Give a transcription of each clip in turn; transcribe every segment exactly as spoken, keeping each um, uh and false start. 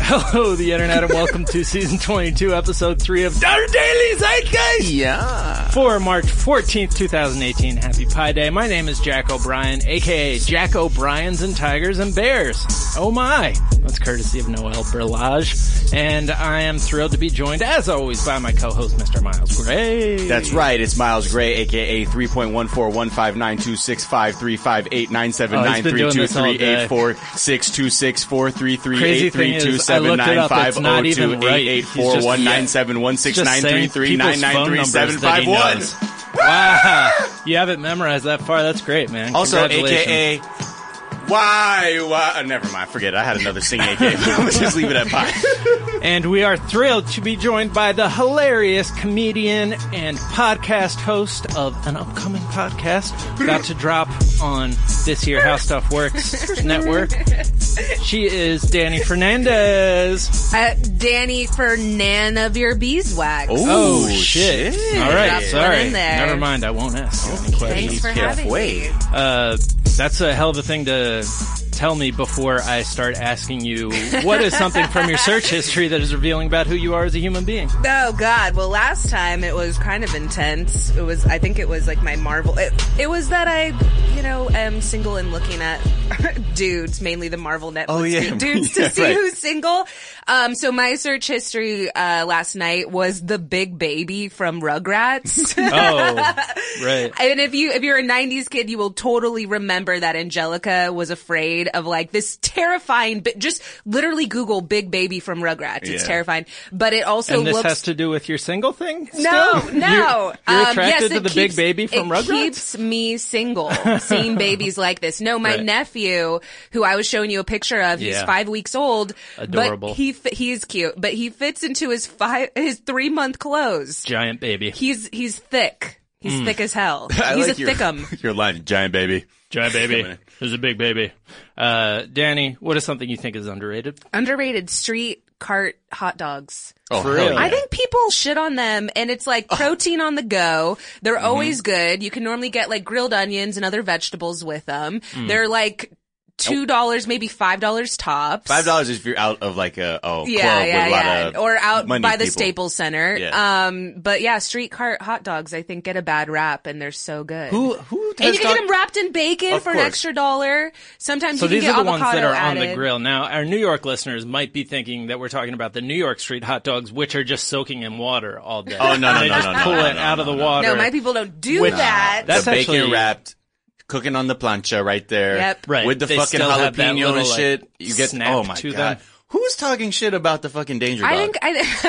Hello, the internet, and welcome to season twenty-two, episode three of Our Daily Zeitgeist! Yeah. For March fourteenth, twenty eighteen. Happy Pi Day. My name is Jack O'Brien, aka Jack O'Brien's and Tigers and Bears. Oh my. That's courtesy of Noel Berlage. And I am thrilled to be joined, as always, by my co-host, Mister Miles Gray. That's right. It's Miles Gray, aka three point one four one five nine two six five three five eight nine seven nine three two three eight four six two six four three three eight three two seven nine five zero two eight eight four one nine seven one six nine three three nine nine three seven five one. Wow. You have it memorized that far. That's great, man. Also, A K A Why? Why? Uh, never mind. Forget it. I had another singing A K A. Let's just leave it at Pi. And we are thrilled to be joined by the hilarious comedian and podcast host of an upcoming podcast about to drop on this here How Stuff Works network. She is Danny Fernandez. Uh, Danny Fernan of your beeswax. Oh, shit. shit. All right, Drop sorry. one in there. Never mind, I won't ask you any questions. Thanks for having Wait. me. Uh, that's a hell of a thing to tell me before I start asking you what is something from your search history that is revealing about who you are as a human being. Oh God. Well, last time it was kind of intense. It was, I think it was like my Marvel, it, it was that I, you know, am single and looking at dudes, mainly the Marvel Netflix Oh, yeah. dudes to Yeah, see right. who's single. Um, so my search history, uh, last night was the big baby from Rugrats. Oh, right. And if you, if you're a nineties kid, you will totally remember that Angelica was afraid of like this terrifying, but just literally Google big baby from Rugrats. It's Yeah. terrifying. But it also And this looks, has to do with your single thing? Still? no, no. You're, you're Um, attracted yes, to it the keeps- big baby from it Rugrats? keeps me single, seeing babies like this. No, my Right. nephew, who I was showing you a picture of, he's Yeah. five weeks old. Adorable. But he, fi- he's cute, but he fits into his five, his three month clothes. Giant baby. He's, he's thick. He's thick as hell. I He's like a your, thickum. Your line, giant baby. Giant baby. There's a big baby. Uh, Danny, what is something you think is underrated? Underrated street cart hot dogs. Oh, For hell real? yeah. I think people shit on them, and it's like protein on the go. They're Mm-hmm. always good. You can normally get like grilled onions and other vegetables with them. Mm. They're like two dollars, maybe five dollars tops. Five dollars if you're out of like a oh Yeah, club yeah, with a lot yeah. of Or out money by the people. Staples Center. Yeah. Um, but yeah, street cart hot dogs, I think, get a bad rap, and they're so good. Who, who and has you can got- get them wrapped in bacon Of for an course. extra dollar. Sometimes So you can these get are the ones avocado that are on the added. grill. Now, our New York listeners might be thinking that we're talking about the New York street hot dogs, which are just soaking in water all day. Oh, no, no, They no, just no, no, pull no, it no, out no, of the no. water. No, my people don't do Which- that. That's the bacon actually- wrapped, cooking on the plancha right there. Yep. Right. With the They fucking still have that jalapeno little, and like, shit. You get, snap oh my to god. them. Who's talking shit about the fucking Danger Dog? I think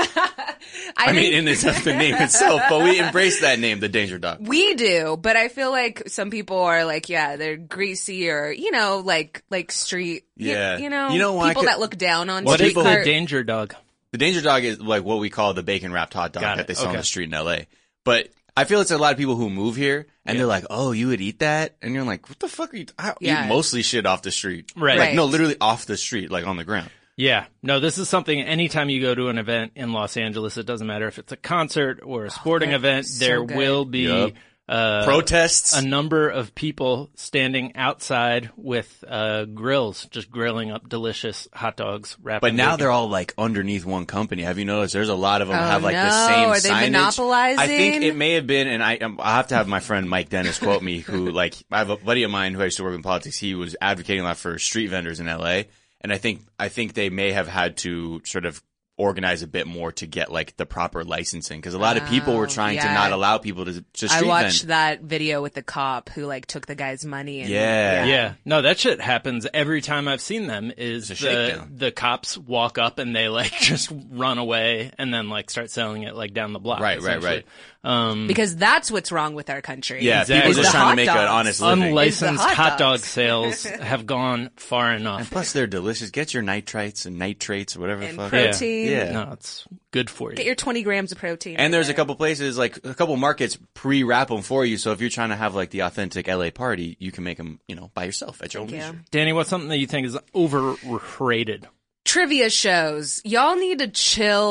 I, I, I think mean, in it's the name itself, but we embrace that name, the Danger Dog. we do, but I feel like some people are like, yeah, they're greasy or, you know, like, like street, you- Yeah. you, know, You know why I people could- that look down on What street is the cart. danger dog? The Danger Dog is like what we call the bacon wrapped hot dog Got that it. they sell on Okay. the street in L A. But I feel it's a lot of people who move here and they're like, oh, you would eat that? And you're like, what the fuck are you, I Yeah. eat mostly shit off the street. Right. Like, Right. no, literally off the street, like on the ground. Yeah. No, this is something anytime you go to an event in Los Angeles, it doesn't matter if it's a concert or a sporting they're event, so there good. will be Yup. uh, Protests. a number of people standing outside with uh, grills, just grilling up delicious hot dogs wrapped But in now bacon. they're all like underneath one company. Have you noticed? There's a lot of them Oh, have like the no. same Are they signage. monopolizing? I think it may have been, and I um, I have to have my friend Mike Dennis quote me, who like I have a buddy of mine who I used to work in politics. He was advocating a lot for street vendors in L A, and I think I think they may have had to sort of organize a bit more to get like the proper licensing because a lot of people were Oh, trying to yeah. not allow people to, to street I watched vend. that video with the cop who like took the guy's money and Yeah. Yeah, no, that shit happens every time I've seen them. Is It's a the shakedown. the cops walk up and they like just run away and then like start selling it like down the block. Right, right, essentially. right. Um, because that's what's wrong with our country. Yeah, Exactly. people Is just the trying to hot make an dogs. honest living. unlicensed Is the hot hot dog dogs. sales have gone far enough. And plus, they're delicious. Get your nitrites and nitrates or whatever the And fuck. protein. Yeah. No, it's good for you. Get your twenty grams of protein. And there's a couple places, like a couple markets pre-wrap them for you. So if you're trying to have like the authentic L A party, you can make them, you know, by yourself at your own Yeah. leisure. Danny, what's something that you think is overrated? Trivia shows. Y'all need to chill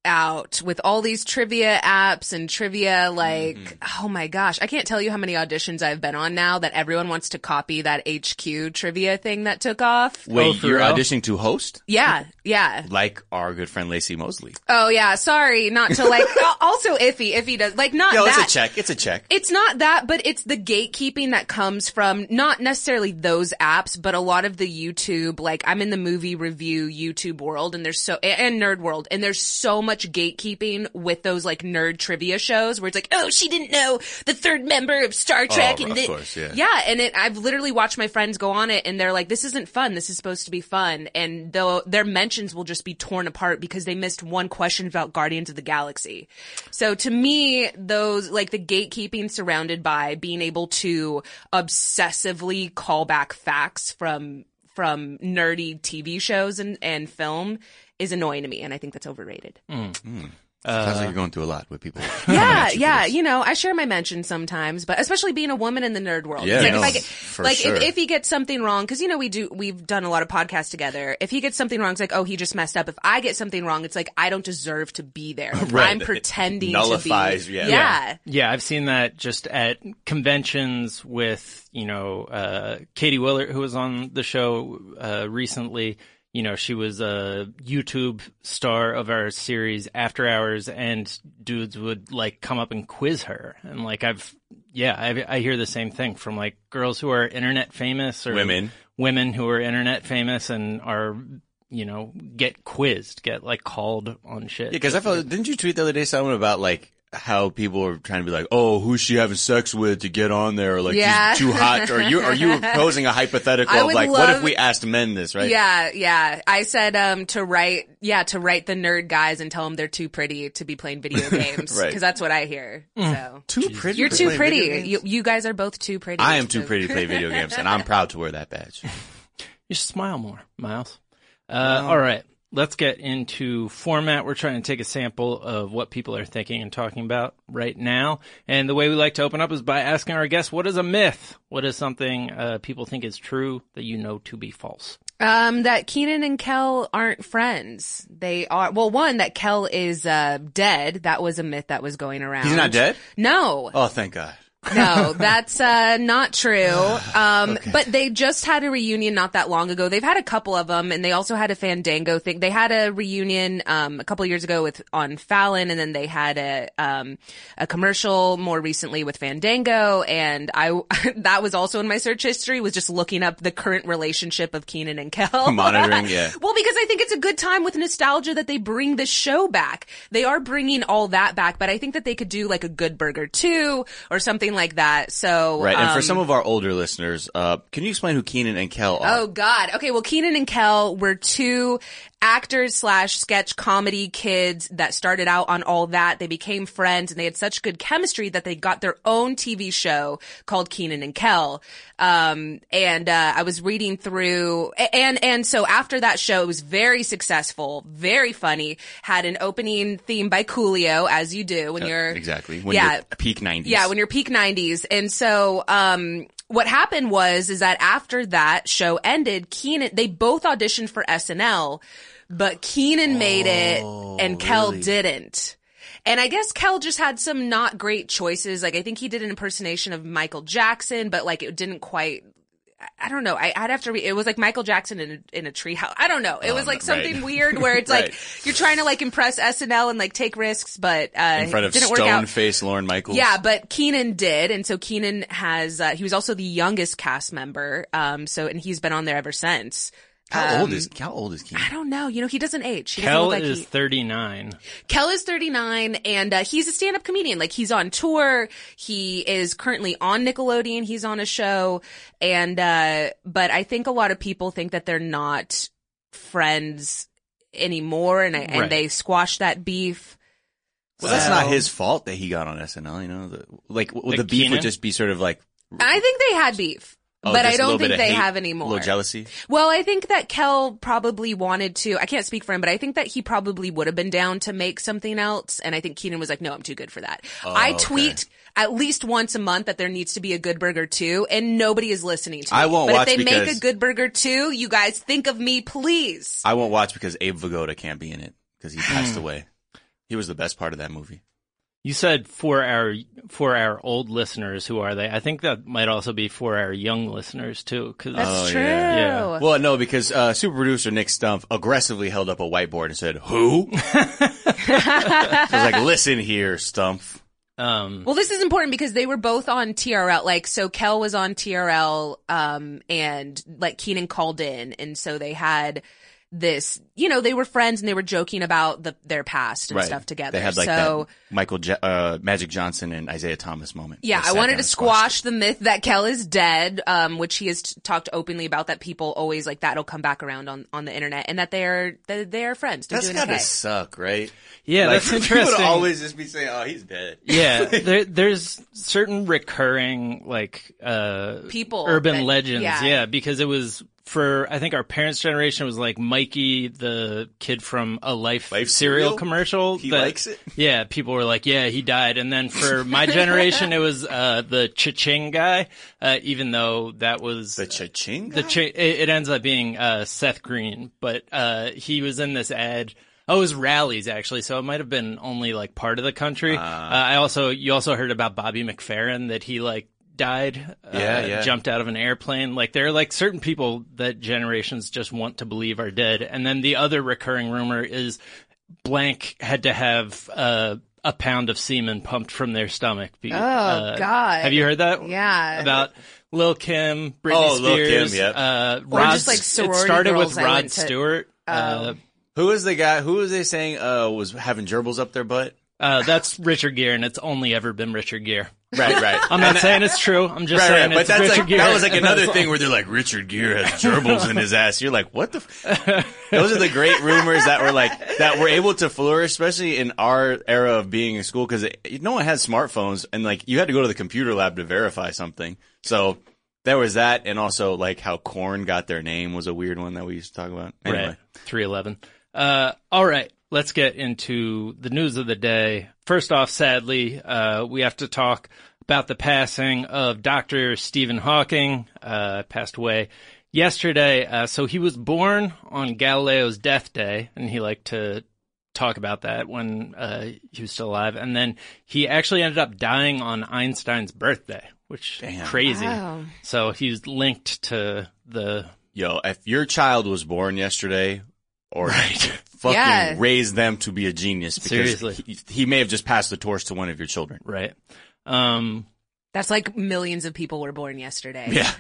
out with all these trivia apps and trivia, like, mm-hmm. oh my gosh, I can't tell you how many auditions I've been on now that everyone wants to copy that H Q trivia thing that took off. Wait, oh, you're real? auditioning to host? Yeah, yeah. Like our good friend Lacey Mosley. Oh yeah, sorry, not to like, also iffy, iffy does, like not Yo, that. it's a check, it's a check. It's not that, but it's the gatekeeping that comes from not necessarily those apps, but a lot of the YouTube, like I'm in the movie review YouTube world and there's so, and nerd world, and there's so much gatekeeping with those like nerd trivia shows where it's like, oh, she didn't know the third member of Star Trek. Oh, and of the, course, yeah. Yeah, and it, I've literally watched my friends go on it and they're like, this isn't fun. This is supposed to be fun. And though their mentions will just be torn apart because they missed one question about Guardians of the Galaxy. So to me, those, like the gatekeeping surrounded by being able to obsessively call back facts from, from nerdy T V shows and, and film is annoying to me. And I think that's overrated. Mm. Mm. Uh, Sounds like you're going through a lot with people. Yeah, yeah. You know, I share my mentions sometimes, but especially being a woman in the nerd world. Yeah, like no, if I get, for like sure. if, if he gets something wrong, because you know we do, we've done a lot of podcasts together. If he gets something wrong, it's like, oh, he just messed up. If I get something wrong, it's like I don't deserve to be there. Right. I'm pretending it nullifies, to be. Yeah. yeah, yeah, yeah. I've seen that just at conventions with you know uh Katie Willard, who was on the show uh recently. You know, she was a YouTube star of our series After Hours, and dudes would like come up and quiz her. And like, I've, yeah, I, I hear the same thing from like girls who are internet famous or women, women who are internet famous and are, you know, get quizzed, get like called on shit. Yeah, cause I felt, didn't you tweet the other day something about like, how people are trying to be like, oh, who's she having sex with to get on there? Or like, yeah. she's too hot. Or you, are you posing a hypothetical of like, love, what if we asked men this, right? Yeah, yeah. I said, um, to write, yeah, to write the nerd guys and tell them they're too pretty to be playing video games. Right. Cause that's what I hear. Mm. So. Too pretty? You're too pretty. You, you guys are both too pretty. I am too pretty to play video games, and I'm proud to wear that badge. You should smile more, Miles. Uh, all right. Let's get into format. We're trying to take a sample of what people are thinking and talking about right now. And the way we like to open up is by asking our guests, what is a myth? What is something uh, people think is true that you know to be false? Um, that Keenan and Kel aren't friends. They are, well, one, that Kel is uh, dead. That was a myth that was going around. He's not dead? No. Oh, thank God. No, that's uh not true. Um okay. But they just had a reunion not that long ago. They've had a couple of them, and they also had a Fandango thing. They had a reunion um a couple of years ago with on Fallon, and then they had a um a commercial more recently with Fandango, and I that was also in my search history, was just looking up the current relationship of Keenan and Kel. Monitoring, yeah. Well, because I think it's a good time with nostalgia that they bring this show back. They are bringing all that back, but I think that they could do like a Good Burger two or something like that. So right, and um, for some of our older listeners, uh, can you explain who Keenan and Kel are? Oh God. Okay. Well, Keenan and Kel were two actors slash sketch comedy kids that started out on All That. They became friends, and they had such good chemistry that they got their own T V show called Keenan and Kel. Um, and, uh, I was reading through, and, and so after that show, it was very successful, very funny, had an opening theme by Coolio, as you do when uh, you're, exactly, when yeah, you're peak nineties. Yeah, when you're peak nineties. And so, um, what happened was, is that after that show ended, Keenan, they both auditioned for S N L, but Keenan made it and Kel really? didn't. And I guess Kel just had some not great choices. Like, I think he did an impersonation of Michael Jackson, but like it didn't quite, I don't know. I, I'd have to read. It was like Michael Jackson in a, in a treehouse. I don't know. It oh, was like right. something weird where it's right. like you're trying to like impress S N L and like take risks, but uh, in front of didn't work out. stone-faced Lorne Michaels. Yeah, but Keenan did, and so Keenan has. Uh, he was also the youngest cast member. Um, so and he's been on there ever since. How um, old is how old is Keenan? I don't know. You know, he doesn't age. He Kel doesn't look like is he, thirty-nine. Kel is thirty-nine, and uh, he's a stand-up comedian. Like, he's on tour. He is currently on Nickelodeon. He's on a show, and uh but I think a lot of people think that they're not friends anymore, and I, and Right. they squash that beef. Well, that's not his fault that he got on S N L. You know, the, like well, The the beef Keenan? would just be sort of like. I think they had beef. Oh, but just I a don't little think bit of they hate, have A anymore. little jealousy. Well, I think that Kel probably wanted to, I can't speak for him, but I think that he probably would have been down to make something else. And I think Keenan was like, no, I'm too good for that. Oh, I okay. tweet at least once a month that there needs to be a Good Burger two, and nobody is listening to me. I won't but watch if they make because- a Good Burger two, you guys think of me, please. I won't watch because Abe Vigoda can't be in it because he passed away. He was the best part of that movie. You said for our for our old listeners, who are they? I think that might also be for our young listeners too. Cause, That's oh, true. Yeah. Yeah. Well, no, because uh, super producer Nick Stumpf aggressively held up a whiteboard and said, "Who?" I was like, "Listen here, Stumpf." Um, well, this is important because they were both on T R L. Like, so Kel was on T R L, um, and like Keenan called in, and so they had this, you know, they were friends and they were joking about the, their past and right. stuff together. They had like so, that Michael J- uh, Magic Johnson and Isaiah Thomas moment. Yeah, I wanted to squash the myth that Kel is dead, um, which he has t- talked openly about, that people always like that'll come back around on, on the internet, and that they're that they're friends. They're That's doing gotta okay. suck, right? Yeah, like, that's interesting. People would always just be saying, "Oh, he's dead." Yeah, there, there's certain recurring like uh people urban that, legends. Yeah. yeah, because it was. For, I think our parents' generation was like Mikey, the kid from a Life, Life cereal, cereal? commercial. He that, likes it? Yeah, people were like, yeah, he died. And then for my generation, it was uh the Cha-Ching guy, uh, even though that was... The Cha-Ching guy? The Ch- it, it ends up being uh Seth Green, but uh he was in this ad... Oh, it was rallies, actually, so it might have been only like part of the country. Uh, uh, I also... You also heard about Bobby McFerrin, that he like... died, uh, yeah, yeah. jumped out of an airplane. Like, there are like certain people that generations just want to believe are dead. And then the other recurring rumor is blank had to have uh, a pound of semen pumped from their stomach. Be- oh, uh, God. Have you heard that? Yeah. About Lil' Kim, Britney oh, Spears. Lil' Kim, yep. Uh, or Rod, just like sorority it started girls with I Rod went to- Stewart. Oh. Uh, Who was the guy, who was they saying uh, was having gerbils up their butt? uh, that's Richard Gere, and it's only ever been Richard Gere. Right, right. I'm not saying it's true. I'm just right, saying right. it's But that's Richard like, Gere. that was like another thing where they're like, Richard Gere has gerbils in his ass. You're like, what the? F-? Those are the great rumors that were like, that were able to flourish, especially in our era of being in school, because no one had smartphones, and like, you had to go to the computer lab to verify something. So there was that, and also like how Korn got their name was a weird one that we used to talk about. Anyway. Right. three eleven. Uh, all right. Let's get into the news of the day. First off, sadly, uh, we have to talk about the passing of Doctor Stephen Hawking, uh, passed away yesterday. Uh, so he was born on Galileo's death day, and he liked to talk about that when, uh, he was still alive. And then he actually ended up dying on Einstein's birthday, which Damn. is crazy. Wow. So he's linked to the... Yo, if your child was born yesterday, or Right. fucking Yeah. raise them to be a genius, because Seriously. he, he may have just passed the torch to one of your children. Right. Um, That's like millions of people were born yesterday. Yeah.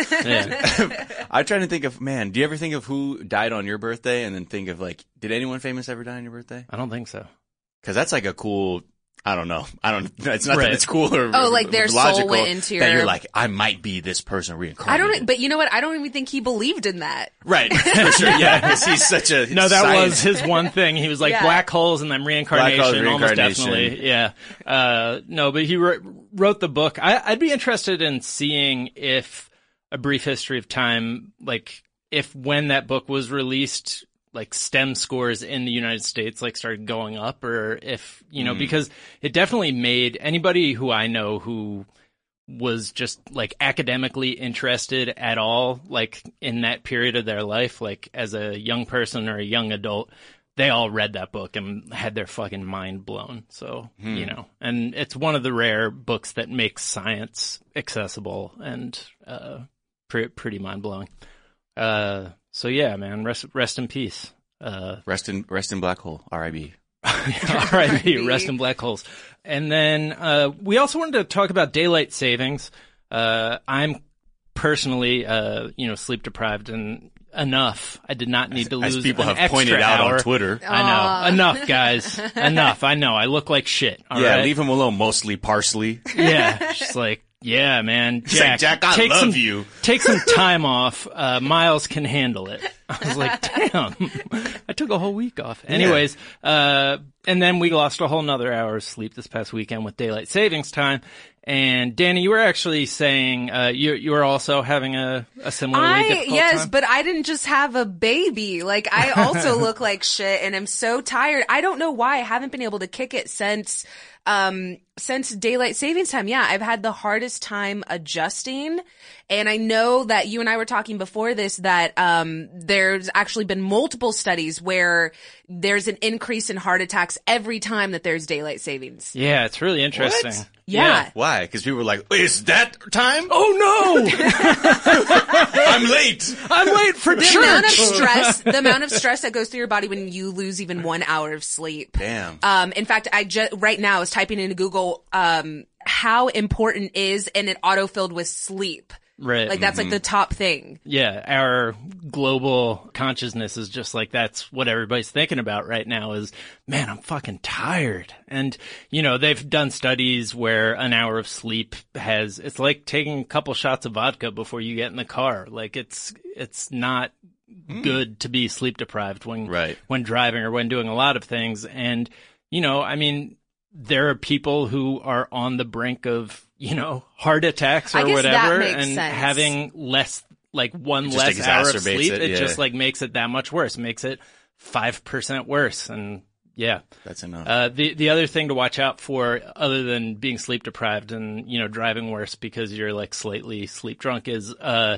yeah. I'm trying to think of, man, do you ever think of who died on your birthday and then think of like, did anyone famous ever die on your birthday? I don't think so. Because that's like a cool, I don't know. I don't, it's not Right. that it's cool or Oh, like their soul logical, went into that your- you're like, I might be this person I reincarnated. don't, but you know what? I don't even think he believed in that. Right, for sure, yeah, because he's such a No, that science. was his one thing. He was like Yeah. black holes and then reincarnation, Black holes, almost reincarnation. definitely. Yeah. Uh, no, but he wrote, wrote the book. I, I'd be interested in seeing if A Brief History of Time, like if when that book was released, like STEM scores in the United States like started going up, or if, you know, Mm. because it definitely made anybody who I know who was just like academically interested at all, like in that period of their life, like as a young person or a young adult, they all read that book and had their fucking mind blown. So, Hmm. you know, and it's one of the rare books that makes science accessible and, uh, pre- pretty mind blowing. Uh, so yeah, man, rest, rest in peace. Uh, Rest in, rest in black hole, R I B R I P, rest in black holes. And then, uh, we also wanted to talk about daylight savings. Uh, I'm personally, uh, you know, sleep deprived and enough. I did not need to As lose people an have pointed extra out hour. on Twitter. I know. Enough, guys. Enough. I know. I look like shit. All yeah, right? leave him alone, mostly parsley. Yeah. Just like, yeah, man. He's like, Jack, Jack, I take love some, you. Take some time off. Uh, Miles can handle it. I was like, damn. I took a whole week off. Anyways, uh, and then we lost a whole nother hour of sleep this past weekend with daylight savings time. And Danny, you were actually saying, uh, you, you were also having a, a similarly I, difficult yes, time? but I didn't just have a baby. Like, I also look like shit and I'm so tired. I don't know why I haven't been able to kick it since, um, since daylight savings time, yeah, I've had the hardest time adjusting. And I know that you and I were talking before this that um, there's actually been multiple studies where there's an increase in heart attacks every time that there's daylight savings. Yeah, it's really interesting. What? Yeah. yeah. Why? Because people were like, is that time? Oh, no! I'm late. I'm late for the church. Amount of stress, the amount of stress that goes through your body when you lose even one hour of sleep. Damn. Um, in fact, I just, right now I was typing into Google, um, how important is, and it auto-filled with sleep. Right. Like that's mm-hmm. like the top thing. Yeah. Our global consciousness is just like, that's what everybody's thinking about right now is, man, I'm fucking tired. And, you know, they've done studies where an hour of sleep has, it's like taking a couple shots of vodka before you get in the car. Like it's, it's not mm. good to be sleep deprived when, right. when driving or when doing a lot of things. And, you know, I mean, there are people who are on the brink of, you know, heart attacks or whatever, and sense. having less, like one less hour of sleep, it, it yeah. just like makes it that much worse. It makes it five percent worse. And yeah. That's enough. Uh, the, the other thing to watch out for, other than being sleep deprived and, you know, driving worse because you're like slightly sleep drunk is, uh,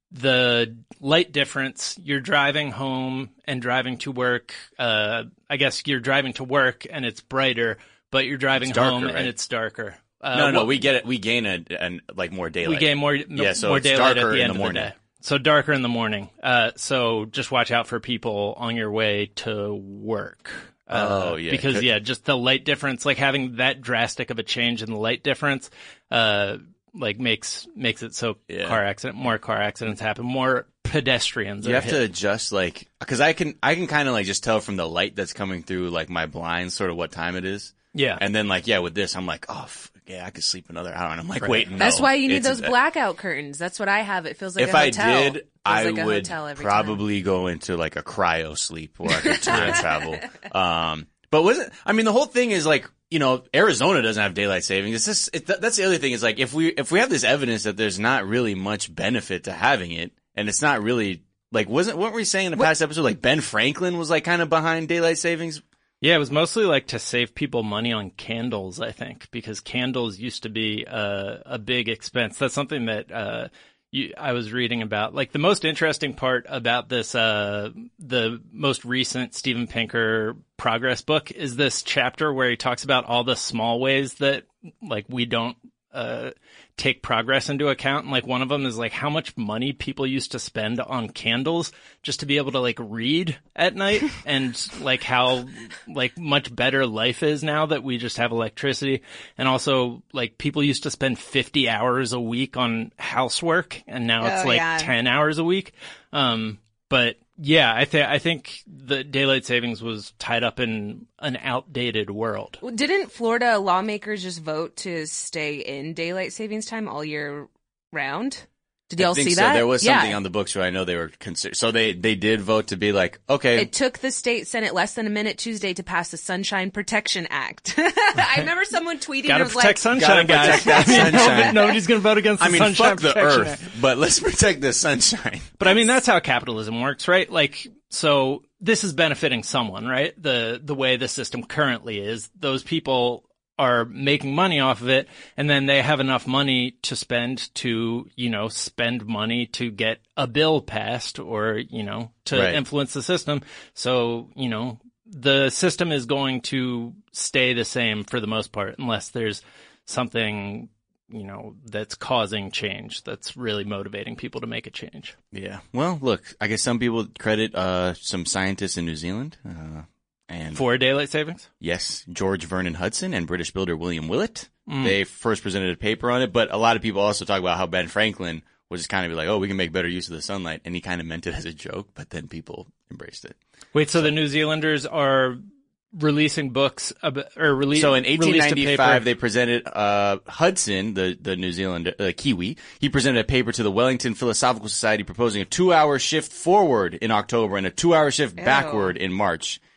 the light difference. You're driving home and driving to work. Uh, I guess you're driving to work and it's brighter, but you're driving darker, home right? and it's darker. Uh, no, no, well, we get it. We gain a, a like more daylight. We gain more, yeah, so more it's daylight at the in end the of the day. So darker in the morning. Uh, so just watch out for people on your way to work. Uh, oh, yeah. Because, Could, yeah, just the light difference, like having that drastic of a change in the light difference, uh, like makes, makes it so yeah. car accident, more car accidents happen, more pedestrians you are have hit. to adjust, like, cause I can, I can kind of like just tell from the light that's coming through, like my blinds, sort of what time it is. Yeah. And then like, yeah, with this, I'm like, oh, f- yeah, I could sleep another hour. And I'm like, right. wait, no. That's why you need it's those a, blackout curtains. That's what I have. It feels like if a hotel. I did, I like would probably time. go into like a cryo sleep where I could time travel. Um, but wasn't, I mean, the whole thing is like, you know, Arizona doesn't have daylight savings. It's just, it, that's the other thing is like, if we, if we have this evidence that there's not really much benefit to having it, and it's not really, like, wasn't, weren't we saying in the past episode, like Ben Franklin was like kind of behind daylight savings? Yeah, it was mostly like to save people money on candles, I think, because candles used to be uh, a big expense. That's something that uh, you, I was reading about. Like the most interesting part about this, uh, the most recent Steven Pinker progress book is this chapter where he talks about all the small ways that like we don't uh, take progress into account. And like one of them is like how much money people used to spend on candles just to be able to like read at night and like how like much better life is now that we just have electricity. And also like people used to spend fifty hours a week on housework and now it's oh, like yeah. ten hours a week. Um, but yeah, I think I think the daylight savings was tied up in an outdated world. Didn't Florida lawmakers just vote to stay in daylight savings time all year round? Did y'all I think see so. that? There was yeah. something on the books where I know they were considered. So they, they did vote to be like, okay. It took the state Senate less than a minute Tuesday to pass the Sunshine Protection Act. I remember someone tweeting Gotta and was protect like, sunshine, gotta guys. protect that sunshine. Nobody's gonna vote against the I mean, Sunshine fuck the Protection earth, Act. but let's protect the sunshine. But I mean, that's how capitalism works, right? Like, so this is benefiting someone, right? The, the way the system currently is, those people are making money off of it, and then they have enough money to spend to, you know, spend money to get a bill passed or, you know, to right. influence the system. So, you know, the system is going to stay the same for the most part, unless there's something, you know, that's causing change, that's really motivating people to make a change. Yeah. Well, look, I guess some people credit uh some scientists in New Zealand uh and for daylight savings? Yes, George Vernon Hudson and British builder William Willett. Mm. They first presented a paper on it, but a lot of people also talk about how Ben Franklin was just kind of be like, oh, we can make better use of the sunlight, and he kind of meant it as a joke, but then people embraced it. Wait, so, so the New Zealanders are releasing books about, or release. So in eighteen ninety-five, they presented uh Hudson, the the New Zealand uh, Kiwi. He presented a paper to the Wellington Philosophical Society proposing a two-hour shift forward in October and a two-hour shift Ew. backward in March.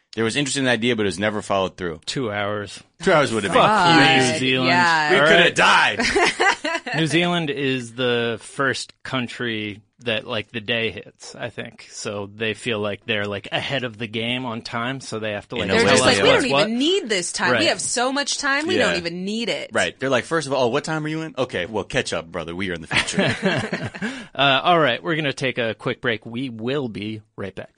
There was interest in the idea, but it was never followed through. Two hours. Two hours would have been Fuck New Zealand. Yeah. We All could right. have died. New Zealand is the first country that, like, the day hits, I think. So they feel like they're, like, ahead of the game on time, so they have to, like, In a They're way, just Well, like, like, we what? don't what? even need this time. Right. We have so much time, we Yeah. don't even need it. Right. They're like, first of all, what time are you in? Okay, well, catch up, brother. We are in the future. Uh, all right, we're going to take a quick break. We will be right back.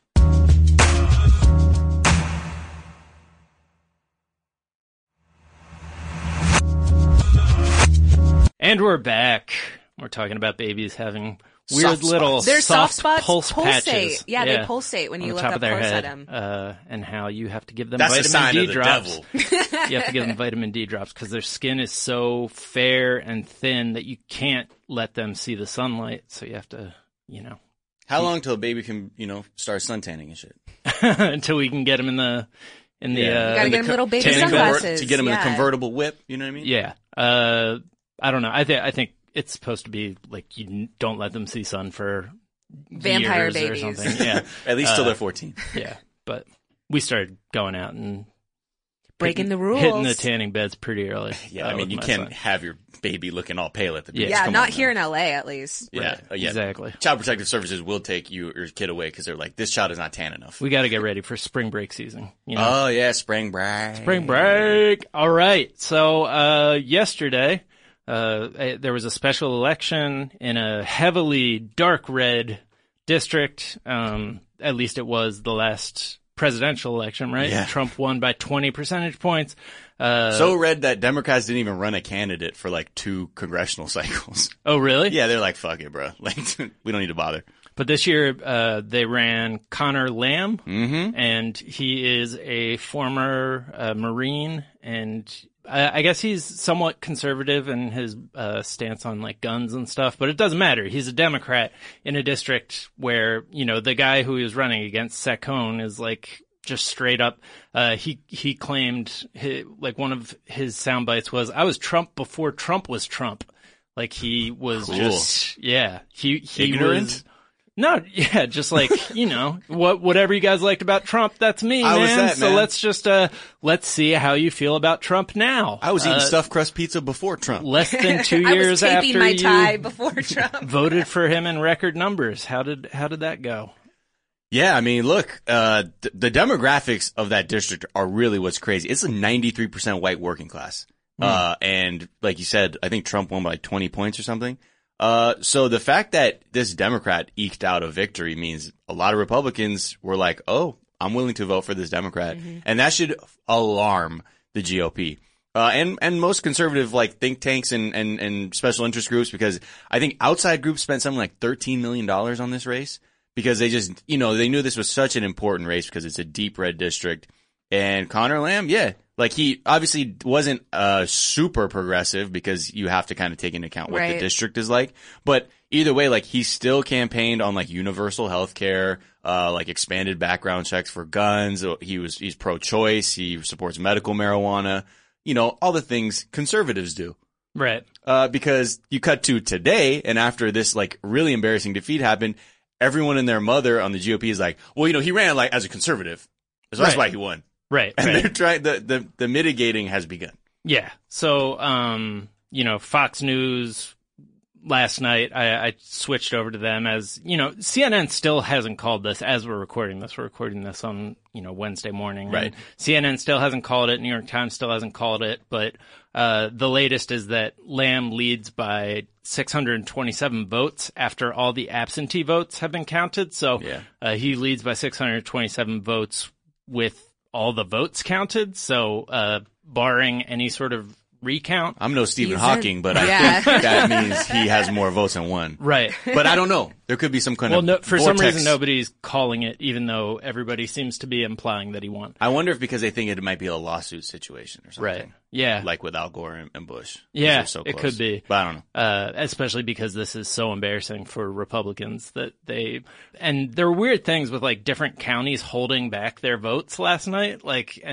And we're back. We're talking about babies having weird Soft little spots. Their soft, soft spots pulse pulsate. patches. Yeah, they pulsate when on you the look top up of their close head, at them. uh, and how you have to give them That's a vitamin sign D of the drops. devil. You have to give them vitamin D drops because their skin is so fair and thin that you can't let them see the sunlight. So you have to, you know, How long till a baby can, you know, start suntanning and shit? until we can get them in the in the. Yeah. Uh, You gotta in the get them co- little baby tanning bed. sunglasses. To get them in yeah. a convertible whip, you know what I mean? Yeah. Uh, I don't know. I think I think it's supposed to be like you n- don't let them see sun for Vampire years babies. or something. Yeah. At least till Uh, they're fourteen. Yeah. But we started going out and Breaking hitting, the rules. hitting the tanning beds pretty early. Yeah, uh, I mean, with you my can't son. have your baby looking all pale at the beach. Yeah, Come not on, here man. in L A at least. Yeah, Right. uh, yeah. Exactly. Child Protective Services will take you or your kid away because they're like, this child is not tan enough. We got to get ready for spring break season. You know? Oh yeah, spring break. Spring break. All right. So uh, yesterday, uh, eh, there was a special election in a heavily dark red district. Um, at least it was the last presidential election, right? Yeah. Trump won by twenty percentage points. Uh, So red that Democrats didn't even run a candidate for like two congressional cycles. oh, really? Yeah, they're like, fuck it, bro. Like, we don't need to bother. But this year, uh, they ran Connor Lamb, Mm-hmm. and he is a former uh, Marine, and I, I guess he's somewhat conservative in his uh, stance on like guns and stuff. But it doesn't matter. He's a Democrat in a district where, you know, the guy who he was running against, Saccone, is like just straight up. Uh, he he claimed his, like one of his sound bites was, "I was Trump before Trump was Trump." Like he was Cool. just yeah he he Ignorant? was. No, yeah, just like, you know, what, whatever you guys liked about Trump, that's me, I man. was that, so man. let's just, uh, let's see how you feel about Trump now. I was eating Uh, stuffed crust pizza before Trump. Less than two I was years taping after my you tie before Trump. voted for him in record numbers. How did, how did that go? Yeah, I mean, look, uh, th- the demographics of that district are really what's crazy. It's a ninety-three percent white working class. Hmm. Uh, and like you said, I think Trump won by like twenty points or something. Uh, so the fact that this Democrat eked out a victory means a lot of Republicans were like, oh, I'm willing to vote for this Democrat. Mm-hmm. And that should alarm the G O P. Uh, and, and most conservative, like, think tanks and, and, and special interest groups, because I think outside groups spent something like thirteen million dollars on this race because they just, you know, they knew this was such an important race because it's a deep red district. And Connor Lamb, yeah, like he obviously wasn't, uh, super progressive because you have to kind of take into account what Right. the district is like. But either way, like he still campaigned on like universal health care, uh, like expanded background checks for guns. He was, he's pro-choice. He supports medical marijuana. You know, all the things conservatives do. Right. Uh, because you cut to today, and after this, like, really embarrassing defeat happened, everyone and their mother on the G O P is like, well, you know, he ran, like, as a conservative. So that's Right. why he won. Right. And right. they're trying, the, the, the mitigating has begun. Yeah. So, um, you know, Fox News last night, I, I switched over to them as, you know, C N N still hasn't called this as we're recording this. We're recording this on, you know, Wednesday morning. Right. And C N N still hasn't called it. New York Times still hasn't called it. But, uh, the latest is that Lamb leads by six hundred twenty-seven votes after all the absentee votes have been counted. So, Yeah. uh, he leads by six hundred twenty-seven votes with all the votes counted. So, uh, barring any sort of recount. I'm no Stephen He's Hawking, in- but I Yeah. think that means he has more votes than one. Right. But I don't know. There could be some kind Well, of no, for some vortex. reason, nobody's calling it, even though everybody seems to be implying that he won. I wonder if because they think it might be a lawsuit situation or something. Right. Yeah. Like with Al Gore and, and Bush. 'Cause Yeah, they're so it close. could be. But I don't know. Uh, especially because this is so embarrassing for Republicans that they, and there were weird things with like different counties holding back their votes last night. Like, and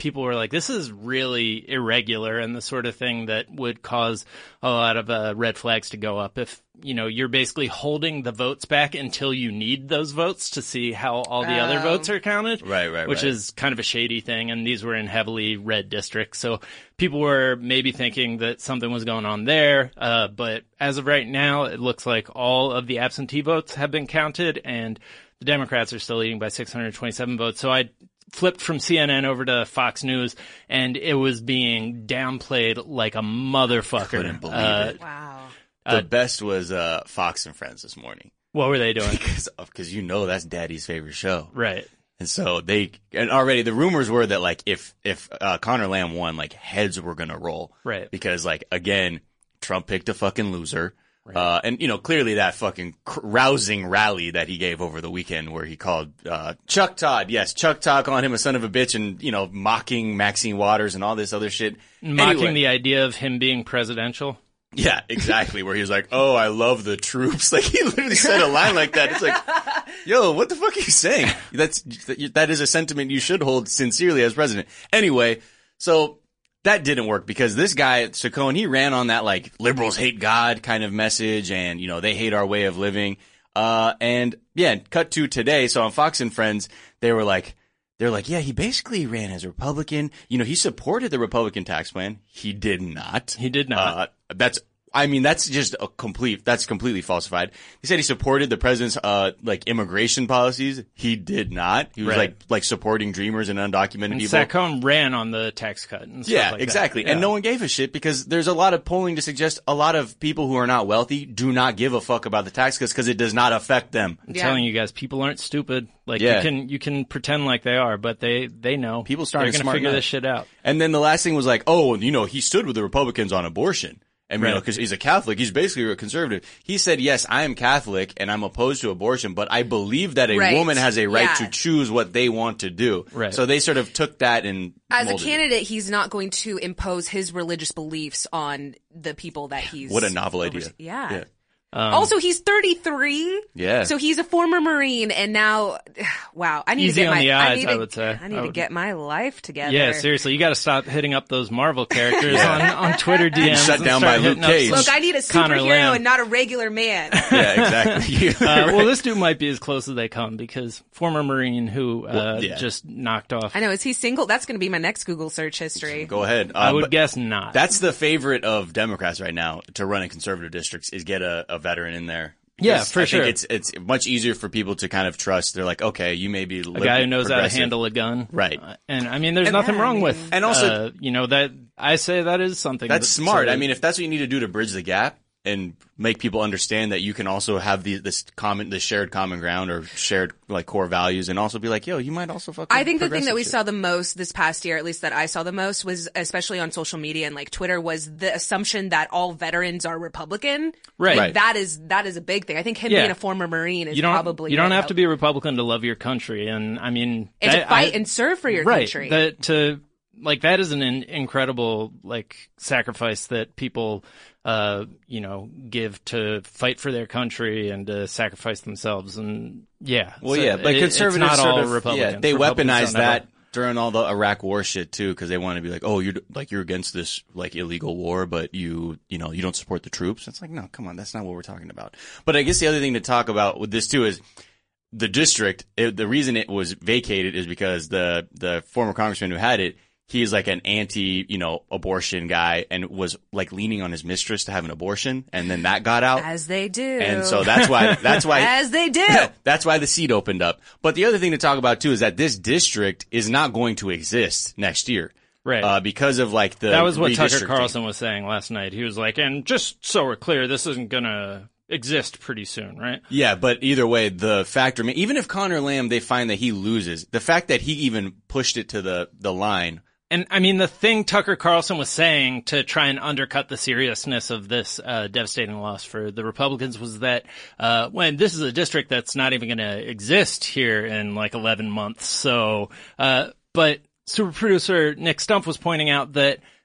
people were like, this is really irregular and the sort of thing that would cause a lot of uh, red flags to go up if, you know, you're basically holding the votes back until you need those votes to see how all the oh. other votes are counted. Right, right, Which right. is kind of a shady thing. And these were in heavily red districts. So people were maybe thinking that something was going on there. Uh, but as of right now, it looks like all of the absentee votes have been counted and the Democrats are still leading by six hundred twenty-seven votes. So I flipped from C N N over to Fox News, and it was being downplayed like a motherfucker. Couldn't believe uh, it. Wow. The uh, best was uh, Fox and Friends this morning. What were they doing? Because because you know that's Daddy's favorite show, right? And so they and already the rumors were that like if if uh, Conor Lamb won, like heads were gonna roll, right? Because like again, Trump picked a fucking loser. Right. Uh, and, you know, clearly that fucking cr- rousing rally that he gave over the weekend where he called, uh, Chuck Todd, yes, Chuck Todd calling him a son of a bitch and, you know, mocking Maxine Waters and all this other shit. Mocking anyway, the idea of him being presidential. Yeah, exactly. Where he was like, oh, I love the troops. Like he literally said a line like that. It's like, yo, what the fuck are you saying? That's, that is a sentiment you should hold sincerely as president. Anyway, so. That didn't work because this guy, Saccone, he ran on that like liberals hate God kind of message and, you know, they hate our way of living. Uh, and yeah, cut to today. So on Fox and Friends, they were like, they're like, yeah, he basically ran as a Republican. You know, he supported the Republican tax plan. He did not. He did not. Uh, that's, I mean, that's just a complete, that's completely falsified. He said he supported the president's, uh, like immigration policies. He did not. He was right. like, like supporting dreamers and undocumented and people. Saccone ran on the tax cut and stuff yeah, like exactly. that. Yeah. And no one gave a shit because there's a lot of polling to suggest a lot of people who are not wealthy do not give a fuck about the tax cuts because it does not affect them. I'm yeah. telling you guys, people aren't stupid. Like yeah. you can, you can pretend like they are, but they, they know. People starting They're to going to figure up. this shit out. And then the last thing was like, oh, you know, he stood with the Republicans on abortion. And, you right. know, cause he's a Catholic, he's basically a conservative. He said, yes, I am Catholic and I'm opposed to abortion, but I believe that a right. woman has a right yeah. to choose what they want to do. Right. So they sort of took that and As a molded candidate, he's not going to impose his religious beliefs on the people that he's... What a novel idea. Over- yeah. yeah. Um, Also, he's thirty-three. Yeah. So he's a former Marine, and now, wow, I need Easy to get on my. the I, eyes, need I to, would say. I need I to would- get my life together. Yeah, seriously, you got to stop hitting up those Marvel characters Yeah. on, on Twitter D Ms. shut and down start by hitting Luke up Cage. some Look, I need a Conor superhero Lamb. and not a regular man. Yeah, exactly. Uh, well, this dude might be as close as they come because former Marine who uh, Well, yeah. just knocked off. I know. Is he single? That's going to be my next Google search history. Go ahead. Uh, I would but guess not. That's the favorite of Democrats right now to run in conservative districts is get a, a veteran in there. Yeah, Because for I sure. think it's it's much easier for people to kind of trust. They're like, okay, you may be a guy who knows how to handle a gun. Right. Uh, and I mean, there's And nothing yeah, wrong I mean- with, And also- uh, you know, that I say that is something That's that- smart. so- I mean, if that's what you need to do to bridge the gap and make people understand that you can also have the this common, the shared common ground or shared like core values, and also be like, yo, you might also fucking. I think the thing that we progressive saw the most this past year, at least that I saw the most, was especially on social media and like Twitter, was the assumption that all veterans are Republican. Right. Like, Right. that is that is a big thing. I think him Yeah. being a former Marine is you don't, probably you don't gonna have to help. be a Republican to love your country. And I mean, and to that- fight I- and serve for your right, country. That to like that is an in, incredible like sacrifice that people uh you know give to fight for their country and to sacrifice themselves. And yeah, Well, so yeah, but it- conservatives it's not sort all of, Republicans. yeah, they Republicans weaponized don't have that during all the Iraq war shit too, because they want to be like, oh, you're like you're against this like illegal war, but you you know you don't support the troops. It's like, no, come on, that's not what we're talking about. But I guess the other thing to talk about with this too is the district. It, the reason it was vacated is because the the former congressman who had it, he's like an anti, you know, abortion guy and was like leaning on his mistress to have an abortion. And then that got out. As they do. And so that's why, that's why, As they do. that's why the seat opened up. But the other thing to talk about too is that this district is not going to exist next year. Right. Uh, because of like the That was what Tucker redistricting. Carlson was saying last night. He was like, and just so we're clear, this isn't gonna exist pretty soon, right? Yeah, but either way, the factor, I mean, even if Conor Lamb, they find that he loses, the fact that he even pushed it to the, the line. And I mean, the thing Tucker Carlson was saying to try and undercut the seriousness of this uh, devastating loss for the Republicans was that uh when this is a district that's not even going to exist here in like eleven months. So, uh but super producer Nick Stump was pointing out that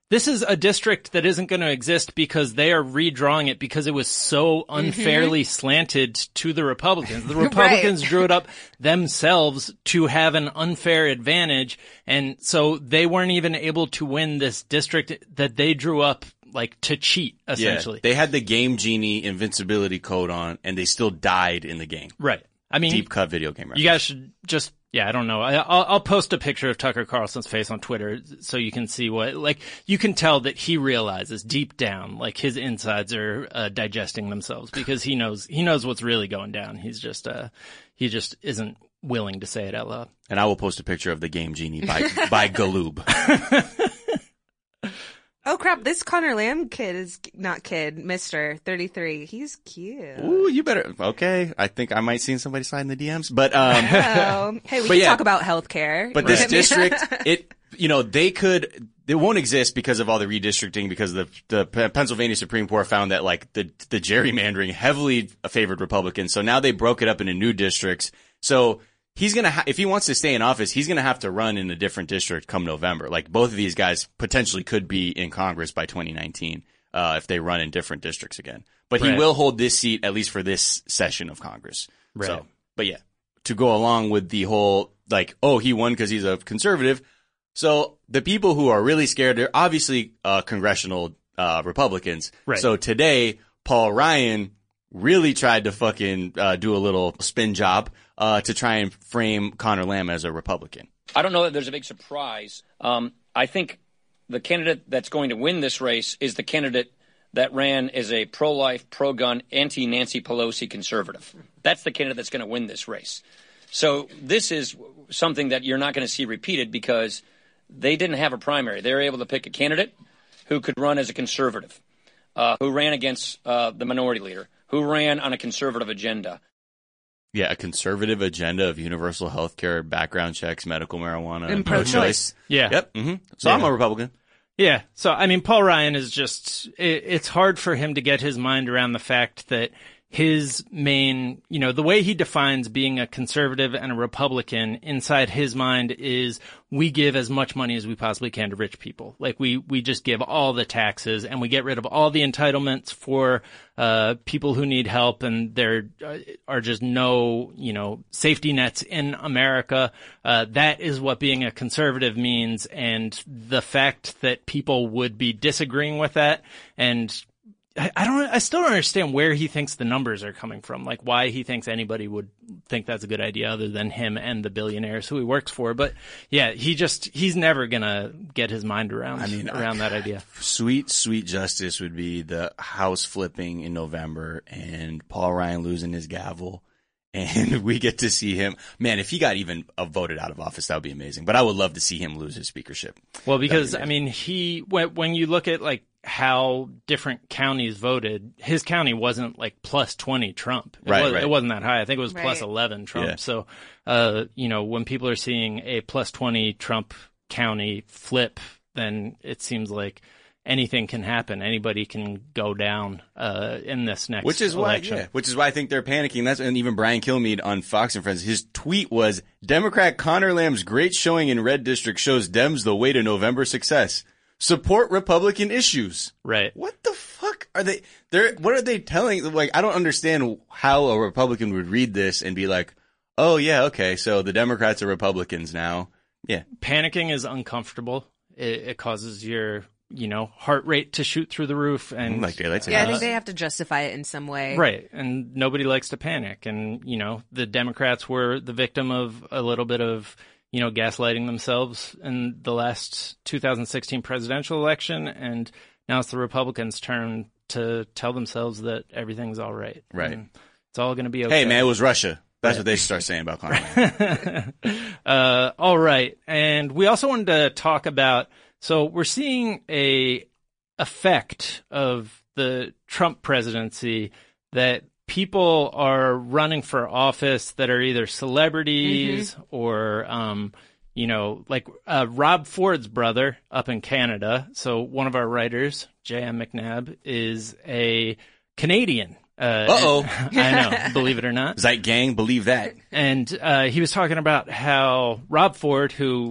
This is a district that isn't going to exist because they are redrawing it because it was so unfairly mm-hmm. slanted to the Republicans. The Republicans right. drew it up themselves to have an unfair advantage, and so they weren't even able to win this district that they drew up like to cheat, essentially. Yeah, they had the Game Genie invincibility code on, and they still died in the game. Right. I mean, deep cut video game reference. You guys should just, yeah, I don't know. I, I'll, I'll post a picture of Tucker Carlson's face on Twitter so you can see what, like, you can tell that he realizes deep down, like, his insides are uh, digesting themselves because he knows, he knows what's really going down. He's just, uh, he just isn't willing to say it out loud. And I will post a picture of the Game Genie by, by Galoob. Oh crap, this Connor Lamb kid is not kid, Mister thirty-three. He's cute. Ooh, you better, okay. I think I might see somebody slide in the D Ms, but, um. Oh. Hey, we can yeah, talk about healthcare. But this district, it, you know, they could, it won't exist because of all the redistricting because the, the Pennsylvania Supreme Court found that like the, the gerrymandering heavily favored Republicans. So now they broke it up into new districts. So, he's going to, ha- if he wants to stay in office, he's going to have to run in a different district come November. Like both of these guys potentially could be in Congress by twenty nineteen, uh, if they run in different districts again. But right. he will hold this seat at least for this session of Congress. Right. So, but yeah, to go along with the whole, like, oh, he won because he's a conservative. So the people who are really scared, they're obviously, uh, congressional, uh, Republicans. Right. So today, Paul Ryan really tried to fucking, uh, do a little spin job. Uh, to try and frame Connor Lamb as a Republican. I don't know that there's a big surprise. Um, I think the candidate that's going to win this race is the candidate that ran as a pro-life, pro-gun, anti-Nancy Pelosi conservative. That's the candidate that's going to win this race. So this is something that you're not going to see repeated because they didn't have a primary. They were able to pick a candidate who could run as a conservative, uh, who ran against uh, the minority leader, who ran on a conservative agenda. Yeah, a conservative agenda of universal health care, background checks, medical marijuana, and pro-choice. Yeah. Yep. Mm-hmm. So yeah. I'm a Republican. Yeah. So, I mean, Paul Ryan is just, it, it's hard for him to get his mind around the fact that his main, you know, the way he defines being a conservative and a Republican inside his mind is we give as much money as we possibly can to rich people. Like we, we just give all the taxes and we get rid of all the entitlements for, uh, people who need help and there uh, are just no, you know, safety nets in America. Uh, that is what being a conservative means. And the fact that people would be disagreeing with that and I don't, I still don't understand where he thinks the numbers are coming from, like why he thinks anybody would think that's a good idea other than him and the billionaires who he works for. But yeah, he just, he's never going to get his mind around, I mean, around that idea. Sweet, sweet justice would be the House flipping in November and Paul Ryan losing his gavel. And we get to see him. Man, if he got even uh, voted out of office, that would be amazing. But I would love to see him lose his speakership. Well, because, I mean, he, when, when you look at like, how different counties voted, his county wasn't like plus twenty Trump. It, right, was, right. it wasn't that high. I think it was right. plus eleven Trump. Yeah. So, uh, you know, when people are seeing a plus twenty Trump county flip, then it seems like anything can happen. Anybody can go down uh, in this next which is election. Why, yeah, which is why I think they're panicking. That's and even Brian Kilmeade on Fox and Friends, his tweet was, Democrat Connor Lamb's great showing in red district shows Dems the way to November success. Support Republican issues. Right. What the fuck are they? They're what are they telling? Like, I don't understand how a Republican would read this and be like, "Oh yeah, okay, so the Democrats are Republicans now." Yeah. Panicking is uncomfortable. It, it causes your, you know, heart rate to shoot through the roof, and like daylight savings. Yeah, I think they have to justify it in some way. Right. And nobody likes to panic. And you know, the Democrats were the victim of a little bit of, you know, gaslighting themselves in the last two thousand sixteen presidential election, and now it's the Republicans' turn to tell themselves that everything's all right. Right. And it's all going to be okay. Hey, man, it was Russia. That's right. What they start saying about Congress. uh, all right. And we also wanted to talk about, so we're seeing a effect of the Trump presidency that people are running for office that are either celebrities mm-hmm. or, um, you know, like uh, Rob Ford's brother up in Canada. So one of our writers, J M McNabb, is a Canadian. Uh, Uh-oh. I know, believe it or not. Zeit Gang, believe that. And uh, he was talking about how Rob Ford, who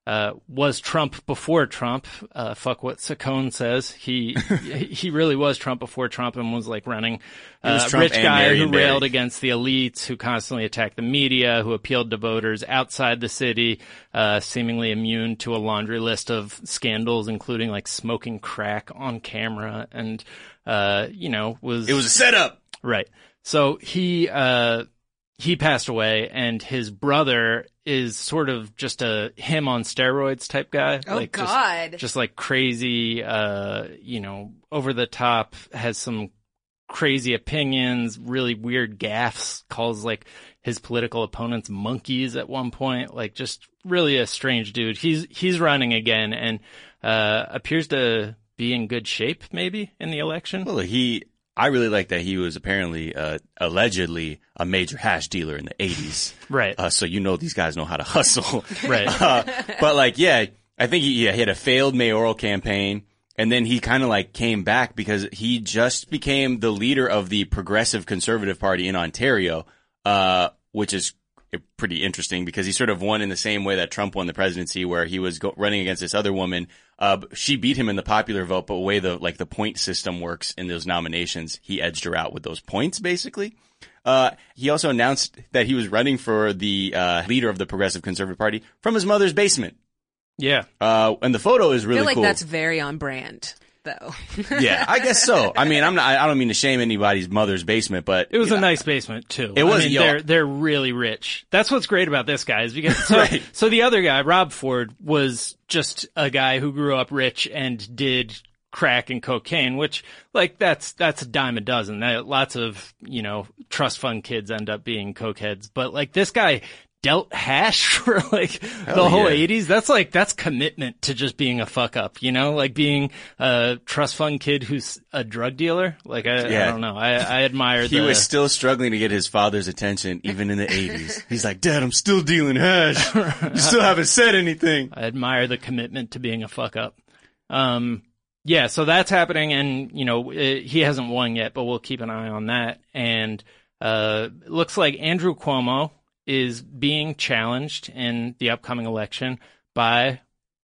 uh, was Trump before Trump. Uh, fuck what Saccone says. He he really was Trump before Trump and was like running uh, a rich guy who railed against the elites, who constantly attacked the media, who appealed to voters outside the city, uh, seemingly immune to a laundry list of scandals, including like smoking crack on camera, and uh, you know was it was a setup, right? So he uh, he passed away, and his brother is sort of just a him on steroids type guy. Oh, like God. Just, just like crazy, uh, you know, over the top, has some crazy opinions, really weird gaffes, calls like his political opponents monkeys at one point. Like just really a strange dude. He's, he's running again and, uh, appears to be in good shape maybe in the election. Well, he, I really like that he was apparently, uh, allegedly a major hash dealer in the eighties. Right. Uh, so you know these guys know how to hustle. Right. Uh, but like, yeah, I think he, yeah, he had a failed mayoral campaign, and then he kind of like came back because he just became the leader of the Progressive Conservative Party in Ontario, uh, which is pretty interesting because he sort of won in the same way that Trump won the presidency, where he was go- running against this other woman. Uh, she beat him in the popular vote, but the way the, like the point system works in those nominations, he edged her out with those points, basically. Uh, he also announced that he was running for the, uh, leader of the Progressive Conservative Party from his mother's basement. Yeah. Uh, and the photo is really I feel like cool. that's very on brand, though. Yeah, I guess so. I mean, I'm not, I don't mean to shame anybody's mother's basement, but it was a know, nice basement too. It was. I mean, yo, they're they're really rich. That's what's great about this guy is because so, right. so the other guy, Rob Ford, was just a guy who grew up rich and did crack and cocaine, which like that's that's a dime a dozen. That, lots of you know trust fund kids end up being cokeheads, but like this guy dealt hash for like Hell the whole yeah. eighties. That's like, that's commitment to just being a fuck up, you know, like being a trust fund kid who's a drug dealer. Like, I, Yeah. I don't know. I, I admire He the, was still struggling to get his father's attention, even in the eighties. He's like, Dad, I'm still dealing hash. You still haven't said anything. I admire the commitment to being a fuck up. Um, yeah, so that's happening, and, you know, it, he hasn't won yet, but we'll keep an eye on that. And, uh, it looks like Andrew Cuomo is being challenged in the upcoming election by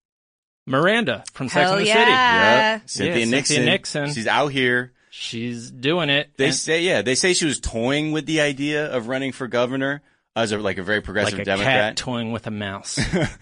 Miranda from Sex Hell and the yeah. City. Yep. Cynthia Yeah, Nixon. Cynthia Nixon. She's out here. She's doing it. They and, say, yeah, they say she was toying with the idea of running for governor as a, like a very progressive like a Democrat. cat toying with a mouse.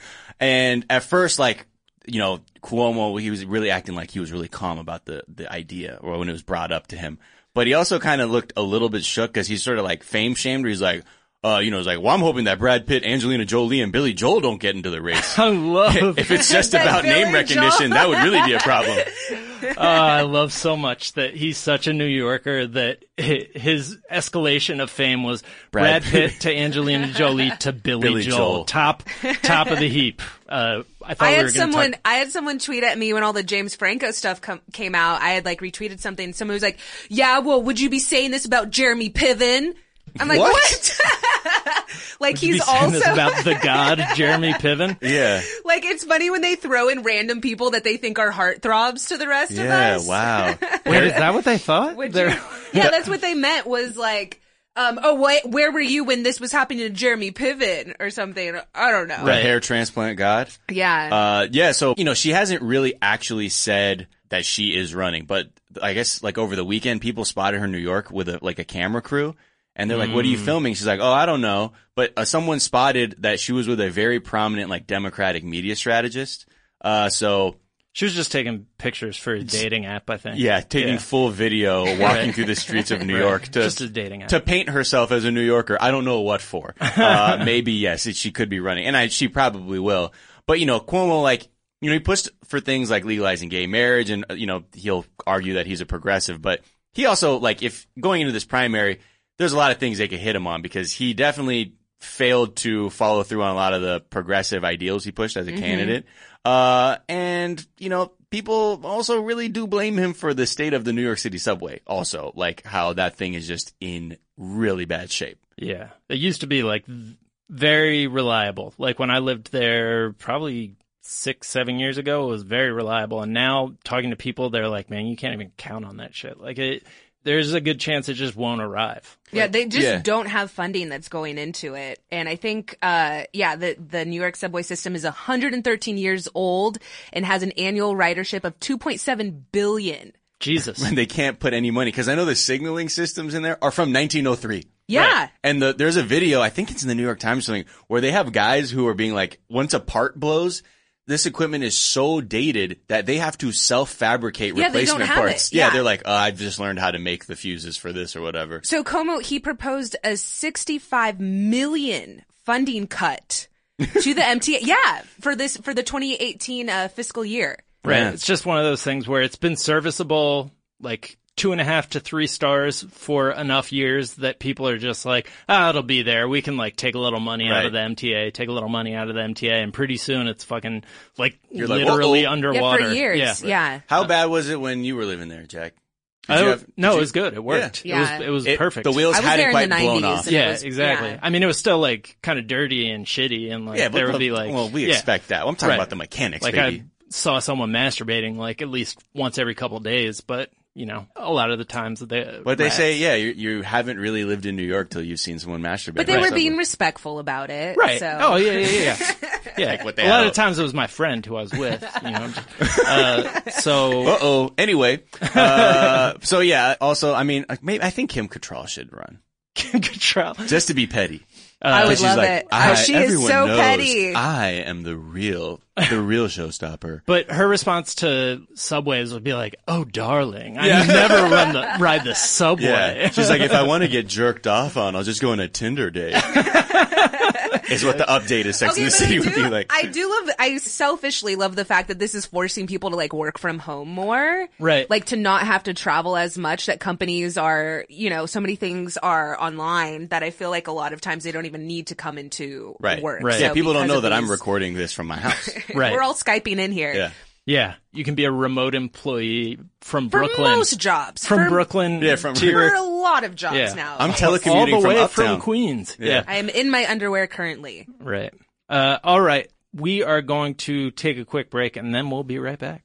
And at first, like, you know, Cuomo, he was really acting like he was really calm about the, the idea, or when it was brought up to him. But he also kind of looked a little bit shook because he's sort of like fame shamed, where he's like, Uh, you know, it's like, well, I'm hoping that Brad Pitt, Angelina Jolie, and Billy Joel don't get into the race. I love If it's just about Billy name recognition, Joel. that would really be a problem. uh, I love so much that he's such a New Yorker that his escalation of fame was Brad, Brad Pitt to Angelina Jolie to Billy, Billy Joel. Joel. Top, top of the heap. Uh, I thought I we had were going to someone, talk. I had someone tweet at me when all the James Franco stuff com- came out. I had like retweeted something. Someone was like, yeah, well, would you be saying this about Jeremy Piven? I'm like, What? what? Like Would you he's be saying also this about the god Jeremy Piven. Yeah. like, it's funny when they throw in random people that they think are heartthrobs to the rest Yeah, of us. wow. Wait, is that what they thought? Would They're- you? Yeah, that's what they meant was like, um, oh, wait, where were you when this was happening to Jeremy Piven or something? I don't know. The hair transplant god. Yeah. Uh, yeah, so, you know, she hasn't really actually said that she is running, but I guess like over the weekend, people spotted her in New York with a, like a camera crew. And they're like, what are you filming? She's like, oh, I don't know. But uh, someone spotted that she was with a very prominent, like, Democratic media strategist. Uh, so. She was just taking pictures for a dating app, I think. Yeah, taking Yeah. full video, walking through the streets of New Right. York to, Just a dating app. to paint herself as a New Yorker. I don't know what for. Uh, maybe, yes, it, she could be running. And I, she probably will. But, you know, Cuomo, like, you know, he pushed for things like legalizing gay marriage and, you know, he'll argue that he's a progressive. But he also, like, if going into this primary, there's a lot of things they could hit him on because he definitely failed to follow through on a lot of the progressive ideals he pushed as a mm-hmm. candidate. Uh, and, you know, people also really do blame him for the state of the New York City subway also, like how that thing is just in really bad shape. Yeah. It used to be like very reliable. Like when I lived there probably six, seven years ago, it was very reliable. And now talking to people, they're like, man, you can't even count on that shit. Like it, there's a good chance it just won't arrive. Yeah, they just yeah. don't have funding that's going into it. And I think, uh, yeah, the, the New York subway system is one hundred thirteen years old and has an annual ridership of two point seven billion. Jesus. And they can't put any money, because I know the signaling systems in there are from nineteen oh three. Yeah. Right. And the, there's a video, I think it's in the New York Times or something, where they have guys who are being like, once a part blows, this equipment is so dated that they have to self-fabricate yeah, replacement they don't have parts. It. Yeah. yeah, they're like, oh, I've just learned how to make the fuses for this or whatever. So Cuomo, he proposed a sixty-five million funding cut to the M T A. Yeah, for this, for the twenty eighteen uh, fiscal year. Right. Yeah. It's just one of those things where it's been serviceable, like two and a half to three stars for enough years that people are just like, ah, it'll be there. We can like take a little money right. out of the M T A, take a little money out of the M T A, and pretty soon it's fucking like You're like, literally whoa, underwater. Yeah, for years. Yeah. yeah. How bad was it when you were living there, Jack? Did I, you have, no, you, it was good. It worked. Yeah. It was, it was it, perfect. The wheels I was hadn't there in quite the blown nineties, off. and it Yeah, was- exactly. yeah. I mean, it was still like kind of dirty and shitty, and like Yeah, but there would the- be like, well, we yeah. expect that. Well, I'm talking Right. about the mechanics, like baby. I saw someone masturbating like at least once every couple of days, but you know, a lot of the times that they. But they rats. say, yeah, you, you haven't really lived in New York till you've seen someone masturbate. But they Right. were being respectful about it. Right. So. Oh yeah, yeah, yeah. Yeah. yeah. Like what they a lot had. of times it was my friend who I was with. You know. Uh, so. Uh oh. Anyway, uh, so yeah. Also, I mean, maybe I think Kim Cattrall should run Control. just to be petty. I would She's love like, it. I, Oh, she is everyone so knows petty. I am the real, the real showstopper. But her response to subways would be like, "Oh, darling, I never run the ride the subway." Yeah. She's like, if I want to get jerked off on, I'll just go on a Tinder date. Is what the update of Sex Okay, in the but City I would do, be like. I do love, I selfishly love the fact that this is forcing people to like work from home more. Right. Like to not have to travel as much, that companies are, you know, so many things are online that I feel like a lot of times they don't even need to come into Right. work. Right. So Yeah, people don't because know of that I'm these- recording this from my house. Right. We're all Skyping in here. Yeah. Yeah, you can be a remote employee from For Brooklyn. most jobs. from for, Brooklyn. Yeah, from- to For your, a lot of jobs yeah. now. I'm all telecommuting the way from from uptown. Queens. Yeah. Yeah. I am in my underwear currently. Right. Uh, all right. We are going to take a quick break and then we'll be right back.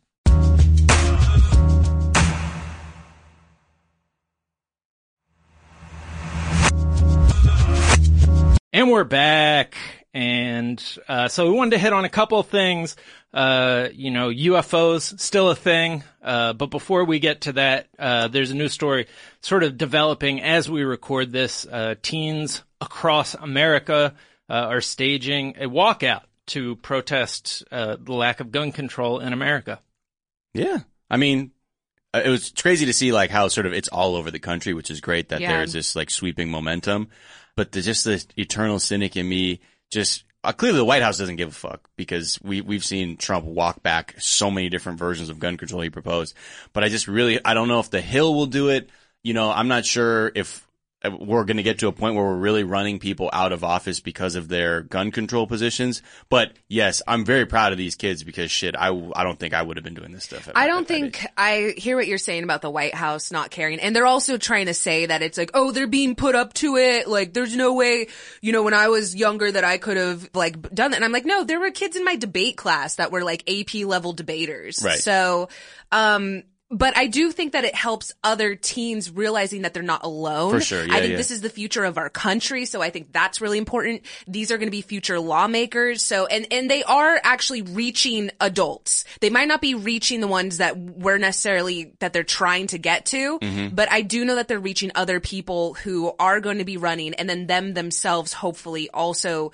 And we're back. And uh, so we wanted to hit on a couple of things. Uh, you know, U F Os, still a thing. Uh, but before we get to that, uh, there's a new story sort of developing as we record this. Uh, teens across America uh, are staging a walkout to protest uh, the lack of gun control in America. Yeah. I mean, uh, it was crazy to see like how sort of it's all over the country, which is great that Yeah. there's this like sweeping momentum. But the, just the eternal cynic in me just uh, clearly the White House doesn't give a fuck because we, we've seen Trump walk back so many different versions of gun control he proposed. But I just really, I don't know if the Hill will do it. You know, I'm not sure if we're going to get to a point where we're really running people out of office because of their gun control positions. But yes, I'm very proud of these kids because shit, I, I don't think I would have been doing this stuff. at I my- don't at that think age. I hear what you're saying about the White House not caring. And they're also trying to say that it's like, oh, they're being put up to it. Like, there's no way, you know, when I was younger that I could have like done that. And I'm like, no, there were kids in my debate class that were like A P level debaters. Right. So, um, but I do think that it helps other teens realizing that they're not alone. For sure, yeah, I think yeah. this is the future of our country. So I think that's really important. These are going to be future lawmakers. So, and, and they are actually reaching adults. They might not be reaching the ones that we're necessarily, that they're trying to get to, Mm-hmm. but I do know that they're reaching other people who are going to be running, and then them themselves hopefully also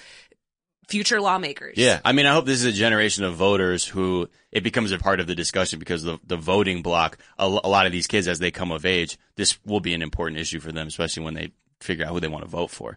future lawmakers. Yeah. I mean, I hope this is a generation of voters who it becomes a part of the discussion because the, the voting block, a, a lot of these kids, as they come of age, this will be an important issue for them, especially when they figure out who they want to vote for.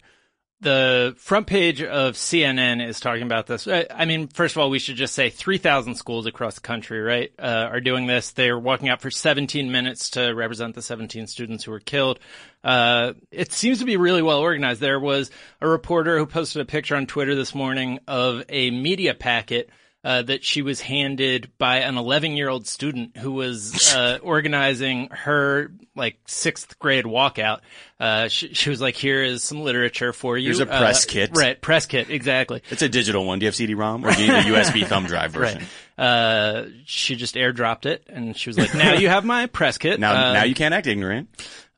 The front page of C N N is talking about this. I mean, first of all, we should just say three thousand schools across the country, right, uh, are doing this. They're walking out for seventeen minutes to represent the seventeen students who were killed. Uh, it seems to be really well organized. There was a reporter who posted a picture on Twitter this morning of a media packet Uh, that she was handed by an eleven-year-old student who was uh, organizing her like sixth grade walkout. Uh, she, she was like, "Here is some literature for you." Here's a press uh, kit. Right, press kit, exactly. It's a digital one. Do you have C D ROM or do you need the U S B thumb drive version? Right. Uh, she just airdropped it, and she was like, "Now you have my press kit." Now, uh, now you can't act ignorant.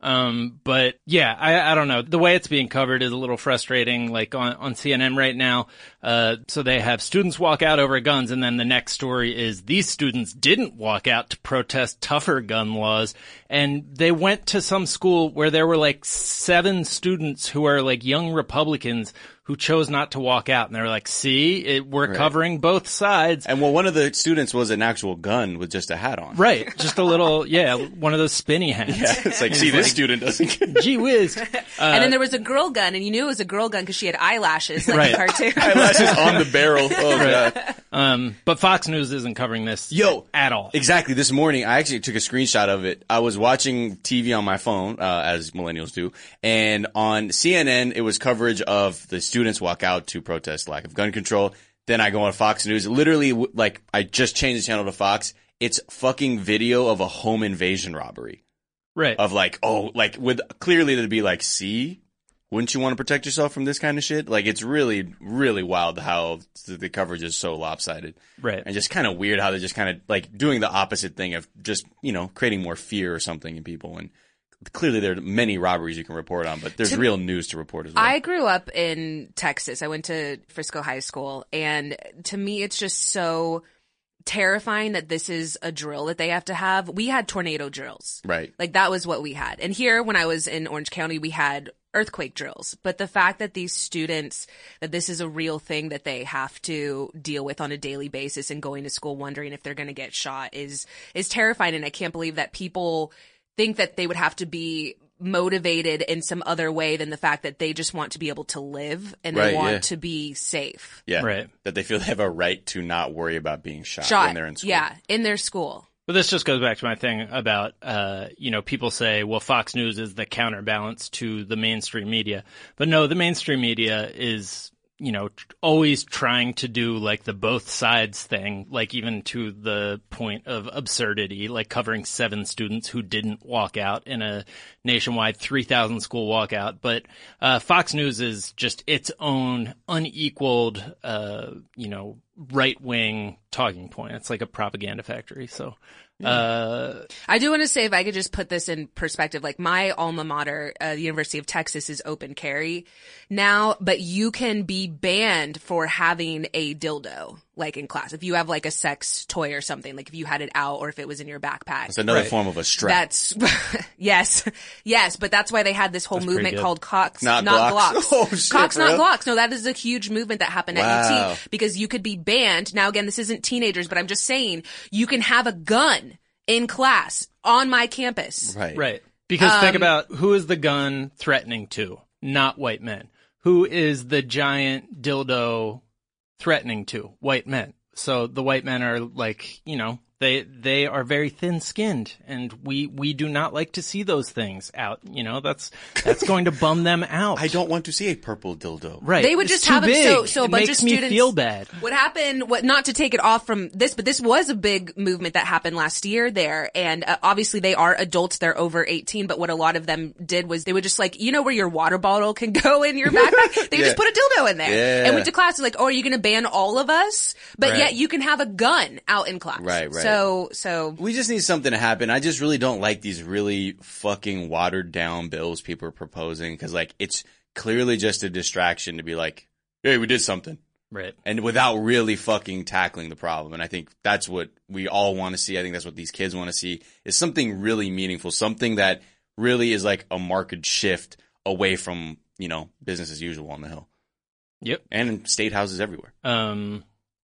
Um, but yeah, I, I don't know. The way it's being covered is a little frustrating, like on, on C N N right now. Uh, so they have students walk out over guns, and then the next story is these students didn't walk out to protest tougher gun laws. And they went to some school where there were like seven students who are like young Republicans who chose not to walk out. And they were like, see, it, we're right. covering both sides. And well, one of the students was an actual gun with just a hat on. Right. Just a little, yeah, one of those spinny hats. Yeah, it's like, see, this like, student doesn't get Gee whiz. Uh, and then there was a girl gun, and you knew it was a girl gun because she had eyelashes like right. a cartoon. Eyelashes on the barrel. Oh, right. God. Um, but Fox News isn't covering this Yo, at all. Exactly. This morning, I actually took a screenshot of it. I was watching T V on my phone, uh, as millennials do, and on C N N, it was coverage of the students walk out to protest lack of gun control. Then I go on Fox News. Literally, like, I just changed the channel to Fox. It's fucking video of a home invasion robbery. Right. Of like, oh, like, with clearly to be like, see, wouldn't you want to protect yourself from this kind of shit? Like, it's really, really wild how the coverage is so lopsided. Right. And just kind of weird how they're just kind of like doing the opposite thing of just, you know, creating more fear or something in people. And clearly there are many robberies you can report on, but there's to, real news to report as well. I grew up in Texas. I went to Frisco High School, and to me it's just so terrifying that this is a drill that they have to have. We had tornado drills. Right. Like, that was what we had. And here, when I was in Orange County, we had earthquake drills. But the fact that these students, that this is a real thing that they have to deal with on a daily basis and going to school wondering if they're going to get shot is is terrifying. And I can't believe that people think that they would have to be motivated in some other way than the fact that they just want to be able to live and right, they want yeah. to be safe. Yeah. Right. That they feel they have a right to not worry about being shot, shot when they're in school. Yeah, in their school. But this just goes back to my thing about, uh, you know, people say, well, Fox News is the counterbalance to the mainstream media. But no, the mainstream media is, you know, tr- always trying to do like the both sides thing, like even to the point of absurdity, like covering seven students who didn't walk out in a nationwide three thousand school walkout. But uh, Fox News is just its own unequaled, uh, you know, right-wing talking point. It's like a propaganda factory. So Yeah. Uh, I do want to say, if I could just put this in perspective, like my alma mater, uh, the University of Texas, is open carry now, but you can be banned for having a dildo, like in class. If you have like a sex toy or something, like if you had it out or if it was in your backpack. It's another right. form of a strap. That's, yes, yes, but that's why they had this whole that's movement called Cocks, not, not Glocks. Glocks. Oh, shit, Cocks, not real? Glocks. No, that is a huge movement that happened wow. at U T because you could be banned. Now again, this isn't teenagers, but I'm just saying you can have a gun in class on my campus. Right. Right. Because um, think about who is the gun threatening to? Not white men. Who is the giant dildo threatening to? White men. So the white men are like, you know, they they are very thin-skinned, and we we do not like to see those things out. You know, that's that's going to bum them out. I don't want to see a purple dildo. Right. They would It's just too have them. big. So, so a it bunch makes of students me feel bad. What happened? What not to take it off from this, but this was a big movement that happened last year there, and uh, obviously they are adults. They're over eighteen, but what a lot of them did was they would just like, you know, where your water bottle can go in your backpack. They yeah. just put a dildo in there yeah. and went to class. Like, oh, are you going to ban all of us? But Right. yet you can have a gun out in class. Right, right. So, so. We just need something to happen. I just really don't like these really fucking watered down bills people are proposing, because like it's clearly just a distraction to be like, hey, we did something. Right. And without really fucking tackling the problem. And I think that's what we all want to see. I think that's what these kids want to see, is something really meaningful, something that really is like a marked shift away from, you know, business as usual on the Hill. Yep. And in state houses everywhere. Um,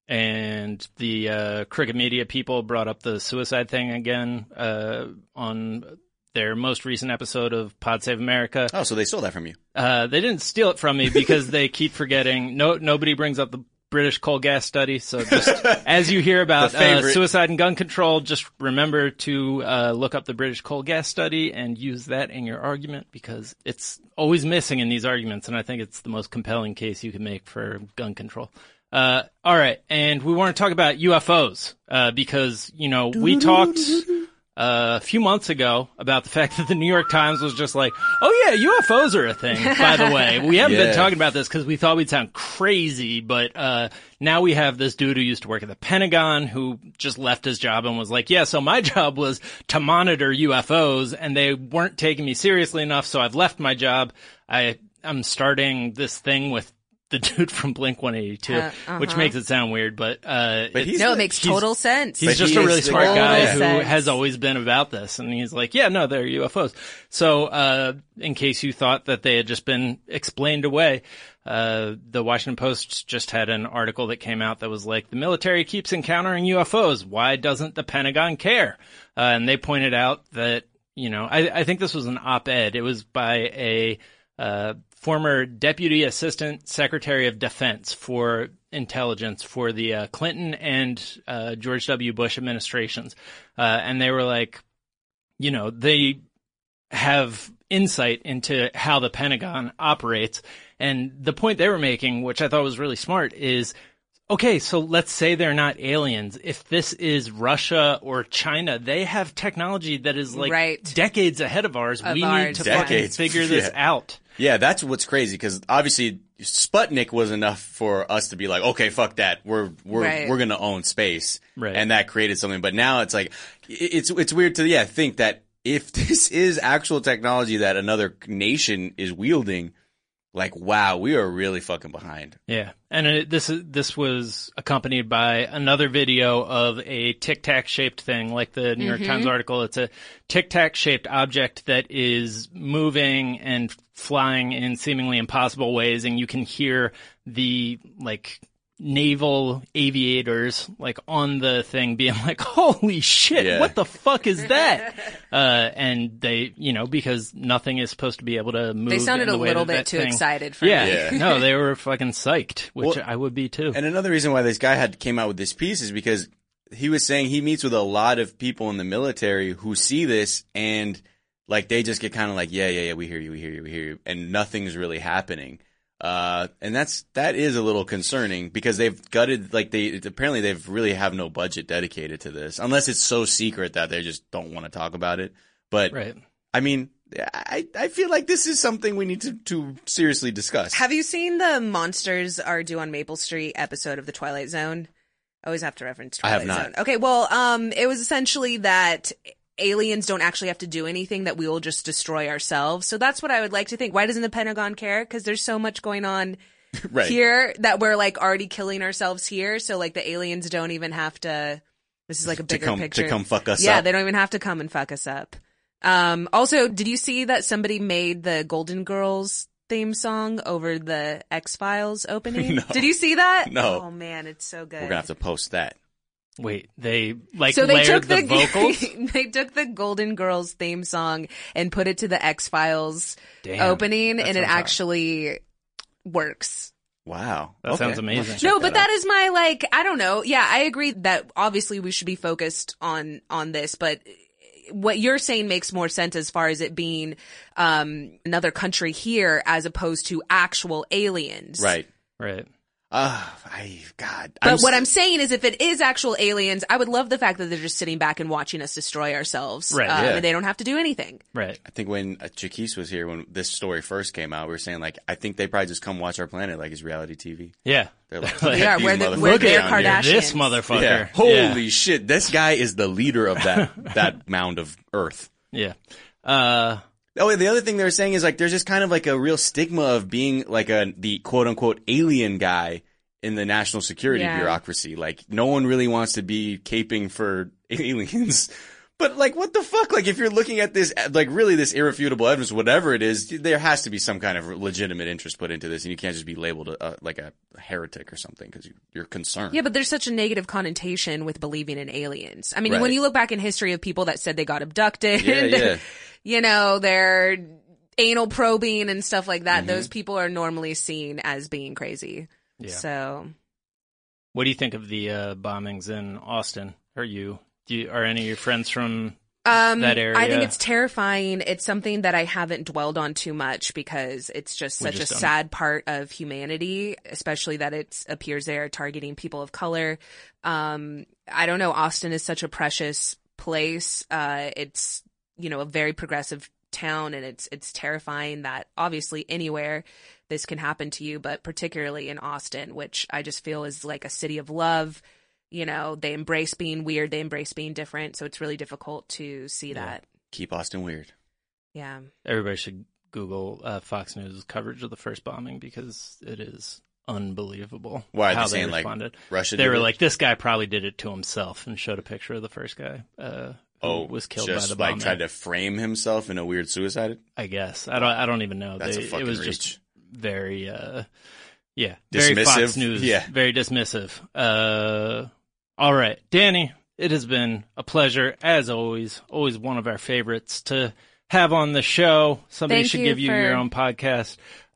and the uh, Crooked Media people brought up the suicide thing again uh, on their most recent episode of Pod Save America. Oh, so they stole that from you. Uh, they didn't steal it from me because they keep forgetting. No, nobody brings up the British coal gas study. So just as you hear about uh, suicide and gun control, just remember to uh, look up the British coal gas study and use that in your argument, because it's always missing in these arguments. And I think it's the most compelling case you can make for gun control. Uh, all right. And we want to talk about U F Os, uh, because, you know, we talked Uh, a few months ago about the fact that the New York Times was just like, oh yeah, U F Os are a thing, by the way. We haven't yeah. been talking about this because we thought we'd sound crazy, but uh now we have this dude who used to work at the Pentagon who just left his job and was like, yeah, so my job was to monitor U F Os and they weren't taking me seriously enough, so I've left my job. I, I'm starting this thing with the dude from Blink one eighty-two, uh, uh-huh. which makes it sound weird, but uh but he's no, the, it makes total sense. He's but just he a really smart guy sense. who has always been about this, and he's like, yeah, no, they're U F Os. So, uh in case you thought that they had just been explained away, uh the Washington Post just had an article that came out that was like, the military keeps encountering U F Os. Why doesn't the Pentagon care? Uh, and they pointed out that, you know, I, I think this was an op-ed. It was by a uh former Deputy Assistant Secretary of Defense for Intelligence for the uh, Clinton and uh, George W. Bush administrations. Uh, and they were like, you know, they have insight into how the Pentagon operates. And the point they were making, which I thought was really smart, is, okay, so let's say they're not aliens. If this is Russia or China, they have technology that is like right. decades ahead of ours. Of we ours. need to decades. fucking figure this yeah. out. Yeah, that's what's crazy, because obviously Sputnik was enough for us to be like, okay, fuck that. We're we're right. we're gonna own space, right. and that created something. But now it's like it's it's weird to yeah think that if this is actual technology that another nation is wielding, like, wow, we are really fucking behind. Yeah. And it, this is, this was accompanied by another video of a Tic Tac shaped thing, like the New York mm-hmm. Times article. It's a Tic Tac shaped object that is moving and flying in seemingly impossible ways. And you can hear the, like, naval aviators, like, on the thing being like, holy shit, yeah. what the fuck is that? uh, and they, you know, because nothing is supposed to be able to move. They sounded in the a way little that bit that too thing. excited for yeah. me. Yeah. No, they were fucking psyched, which Well, I would be too. And another reason why this guy had came out with this piece is because he was saying he meets with a lot of people in the military who see this and, like, they just get kind of like, yeah, yeah, yeah, we hear you, we hear you, we hear you, and nothing's really happening. Uh, and that's, that is a little concerning because they've gutted, like they, apparently they've really have no budget dedicated to this unless it's so secret that they just don't want to talk about it. But, right. I mean, I, I feel like this is something we need to, to seriously discuss. Have you seen the Monsters Are Due on Maple Street episode of The Twilight Zone? I always have to reference Twilight I have not. Zone. Okay, well, um, it was essentially that aliens don't actually have to do anything, that we will just destroy ourselves. So that's what I would like to think. Why doesn't the Pentagon care? Because there's so much going on right. here that we're like already killing ourselves here. So like the aliens don't even have to, this is like a bigger to come, picture. To come fuck us yeah, up. they don't even have to come and fuck us up. Um, also, did you see that somebody made the Golden Girls theme song over the X-Files opening? No. Did you see that? No. Oh man, it's so good. We're gonna have to post that. Wait, they like so they layered took the, the vocals? They took the Golden Girls theme song and put it to the X-Files Damn, opening, and it hard. actually works. Wow. That okay. sounds amazing. No, that but out. that is my, like, I don't know. Yeah, I agree that obviously we should be focused on, on this, but what you're saying makes more sense as far as it being, um, another country here as opposed to actual aliens. Right. Right. Ah, uh, I God. But I'm what s- I'm saying is, if it is actual aliens, I would love the fact that they're just sitting back and watching us destroy ourselves. Right, Um, yeah. and they don't have to do anything. Right. I think when uh, Jaquise was here, when this story first came out, we were saying like, I think they probably just come watch our planet like it's reality T V. Yeah. They're like, Yeah, these we're the- motherfuckers we're their down here. Kardashians. This motherfucker. Yeah. Holy shit! This guy is the leader of that that mound of Earth. Yeah. Uh, Oh, the other thing they were saying is like, there's just kind of like a real stigma of being like a the quote unquote alien guy in the national security Yeah. bureaucracy. Like, no one really wants to be caping for aliens. But like, what the fuck? Like, if you're looking at this, like really this irrefutable evidence, whatever it is, there has to be some kind of legitimate interest put into this, and you can't just be labeled a, like a heretic or something because you, you're concerned. Yeah, but there's such a negative connotation with believing in aliens. I mean, Right. when you look back in history of people that said they got abducted, Yeah, yeah. you know, they're anal probing and stuff like that, Mhm. those people are normally seen as being crazy. Yeah. So, what do you think of the uh, bombings in Austin? Are you, do you, are any of your friends from um, that area? I think it's terrifying. It's something that I haven't dwelled on too much because it's just We such just a don't. sad part of humanity, especially that it appears they are targeting people of color. Um, I don't know. Austin is such a precious place. Uh, it's, you know, a very progressive town, and it's it's terrifying that obviously anywhere this can happen to you, but particularly in Austin, which I just feel is like a city of love. You know, they embrace being weird, they embrace being different, so it's really difficult to see yeah. that. Keep Austin weird. Yeah. Everybody should Google uh, Fox News coverage of the first bombing because it is unbelievable. Why are how they saying they responded. Like Russia? They did were it? like, this guy probably did it to himself, and showed a picture of the first guy. Uh, who oh, was killed just by the bombing. like tried to frame himself in a weird suicide. I guess I don't. I don't even know. That's they, a fucking It was reach. just very, uh, yeah, dismissive. very Fox News. Yeah, very dismissive. Uh, all right, Danny. It has been a pleasure as always. Always one of our favorites to have on the show. Somebody Thank should you give you for... your own podcast.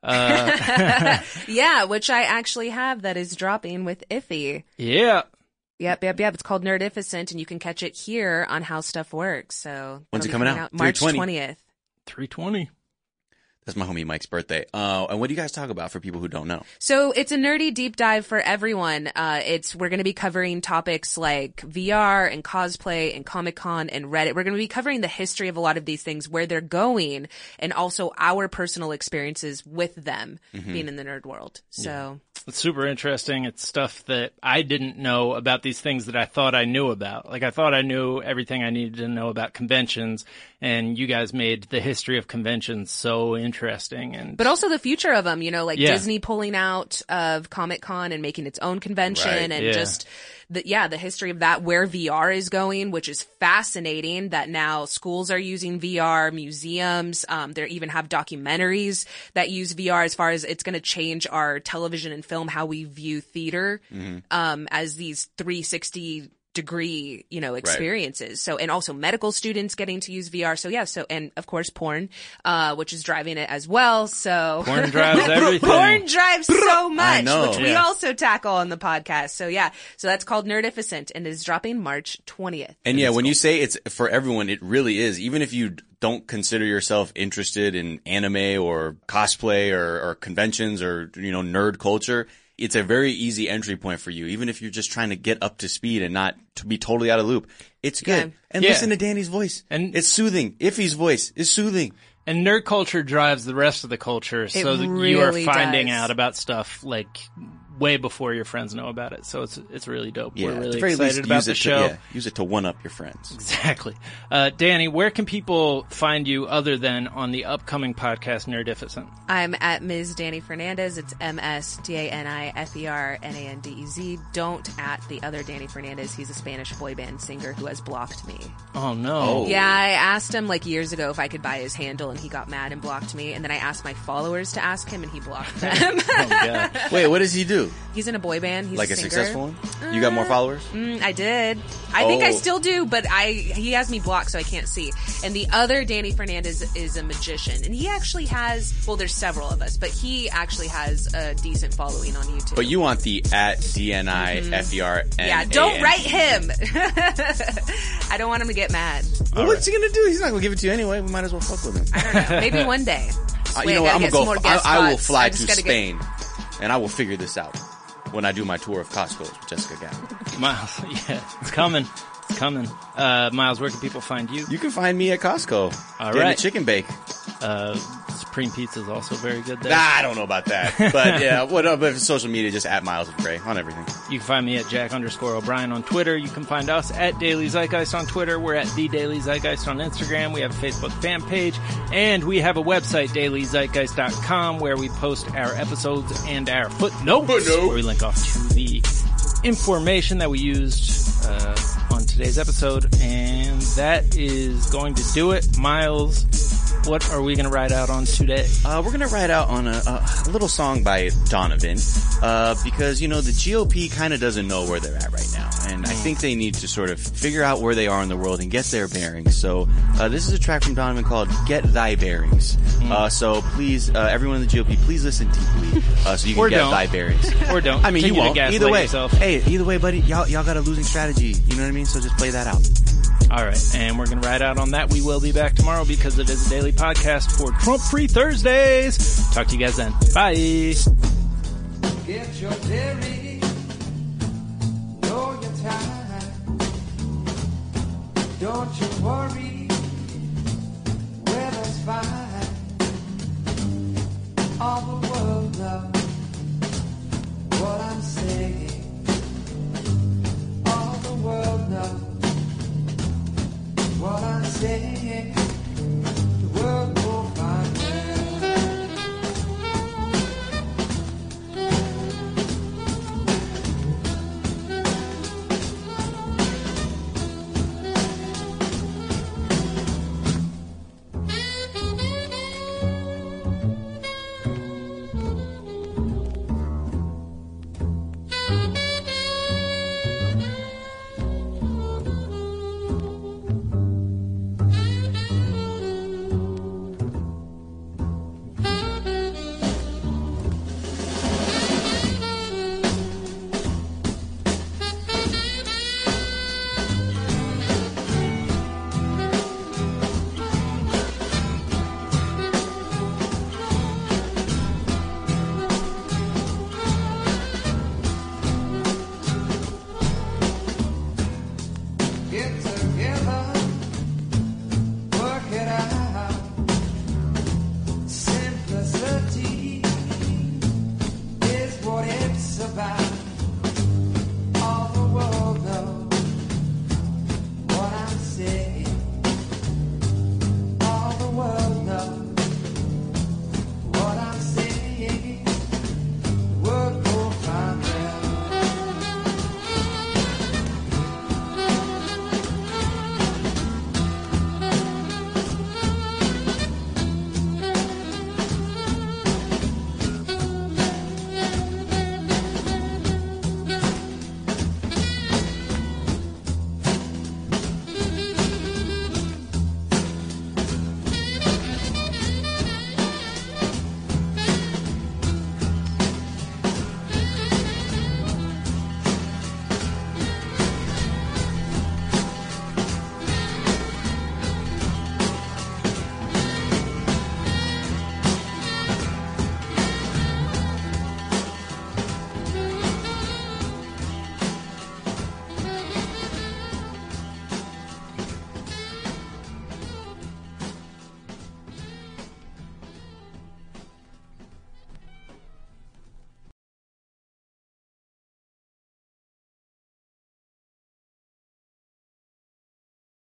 Uh, yeah, which I actually have that is dropping with Iffy. Yeah. Yep, yep, yep. It's called Nerdificent, and you can catch it here on How Stuff Works. So when's it coming out? out? March twentieth. three twenty. That's my homie Mike's birthday. Uh, and what do you guys talk about for people who don't know? So it's a nerdy deep dive for everyone. Uh, it's, we're going to be covering topics like V R and cosplay and Comic-Con and Reddit. We're going to be covering the history of a lot of these things, where they're going, and also our personal experiences with them mm-hmm. being in the nerd world. So. Yeah. It's super interesting. It's stuff that I didn't know about these things that I thought I knew about. Like, I thought I knew everything I needed to know about conventions, and you guys made the history of conventions so interesting. And But also the future of them, you know, like yeah. Disney pulling out of Comic-Con and making its own convention right. and yeah. just, the, yeah, the history of that, where V R is going, which is fascinating that now schools are using V R, museums, um, they even have documentaries that use V R, as far as it's going to change our television and film, how we view theater, mm-hmm. um, as these three sixty degree, you know, experiences. Right. So, and also medical students getting to use V R. So yeah, so, and of course porn, uh, which is driving it as well. So porn drives everything. Porn drives so much, know. which yeah. we also tackle on the podcast. So yeah, so that's called Nerdificent, and it is dropping March twentieth. And yeah, when cool. you say it's for everyone, it really is. Even if you don't consider yourself interested in anime or cosplay or, or conventions or, you know, nerd culture, it's a very easy entry point for you. Even if you're just trying to get up to speed and not to be totally out of loop, it's good. Yeah. And yeah. listen to Danny's voice. And it's soothing. Iffy's voice is soothing. And nerd culture drives the rest of the culture, it so that really you are finding does. out about stuff like way before your friends know about it. So it's it's really dope. Yeah, We're really at the very excited least, about use the it show. To, yeah, use it to one up your friends. Exactly. Uh, Danny, where can people find you other than on the upcoming podcast Nerdificent? I'm at Miz Danny Fernandez. It's M S D A N I F E R N A N D E Z. Don't at the other Danny Fernandez. He's a Spanish boy band singer who has blocked me. Oh, no. Oh. Yeah, I asked him like years ago if I could buy his handle, and he got mad and blocked me. And then I asked my followers to ask him, and he blocked them. Oh, God. Wait, what does he do? He's in a boy band. He's Like a, a singer. successful one? You got more followers? Mm, I did. I think I Oh. still do, but I he has me blocked, so I can't see. And the other Danny Fernandez is a magician, and he actually has. Well, there's several of us, but he actually has a decent following on YouTube. But you want the at D N I F E R N A N. Yeah, don't write him. I don't want him to get mad. Well, what's he gonna do? He's not gonna give it to you anyway. We might as well fuck with him. I don't know. Maybe one day. Uh, Wait, you know I what? I'm gotta gonna get some go. more guest I, I will spots. fly I to just gotta get- Spain, and I will figure this out when I do my tour of Costco's with Jessica Gavin. Miles, yeah, it's coming. It's coming. Uh, Miles, where can people find you? You can find me at Costco. All getting right. a chicken bake. Uh, Supreme Pizza is also very good there. Nah, I don't know about that. But yeah, what up? If social media, just at Miles of Gray on everything. You can find me at Jack underscore O'Brien on Twitter. You can find us at Daily Zeitgeist on Twitter. We're at The Daily Zeitgeist on Instagram. We have a Facebook fan page. And we have a website, daily zeitgeist dot com, where we post our episodes and our footnotes. Footnote. Where we link off to the information that we used uh, on today's episode. And that is going to do it. Miles, what are we going to ride out on today? Uh, we're gonna ride out on a, a little song by Donovan, uh, because, you know, the G O P kind of doesn't know where they're at right now. And I think they need to sort of figure out where they are in the world and get their bearings. So, uh, this is a track from Donovan called Get Thy Bearings. Uh, so please, uh, everyone in the G O P, please listen deeply, uh, so you can Or get don't. thy bearings. Or don't. I mean, you Continue to won't. gaslight Either way. yourself. Hey, either way, buddy, y'all, y'all got a losing strategy. You know what I mean? So just play that out. All right, and we're going to ride out on that. We will be back tomorrow because it is a daily podcast for Trump-Free Thursdays. Talk to you guys then. Bye. Get your bearings, know your time. Don't you worry, weather's fine. All the world knows what I'm saying. All the world knows what I'm saying. The world will find get together.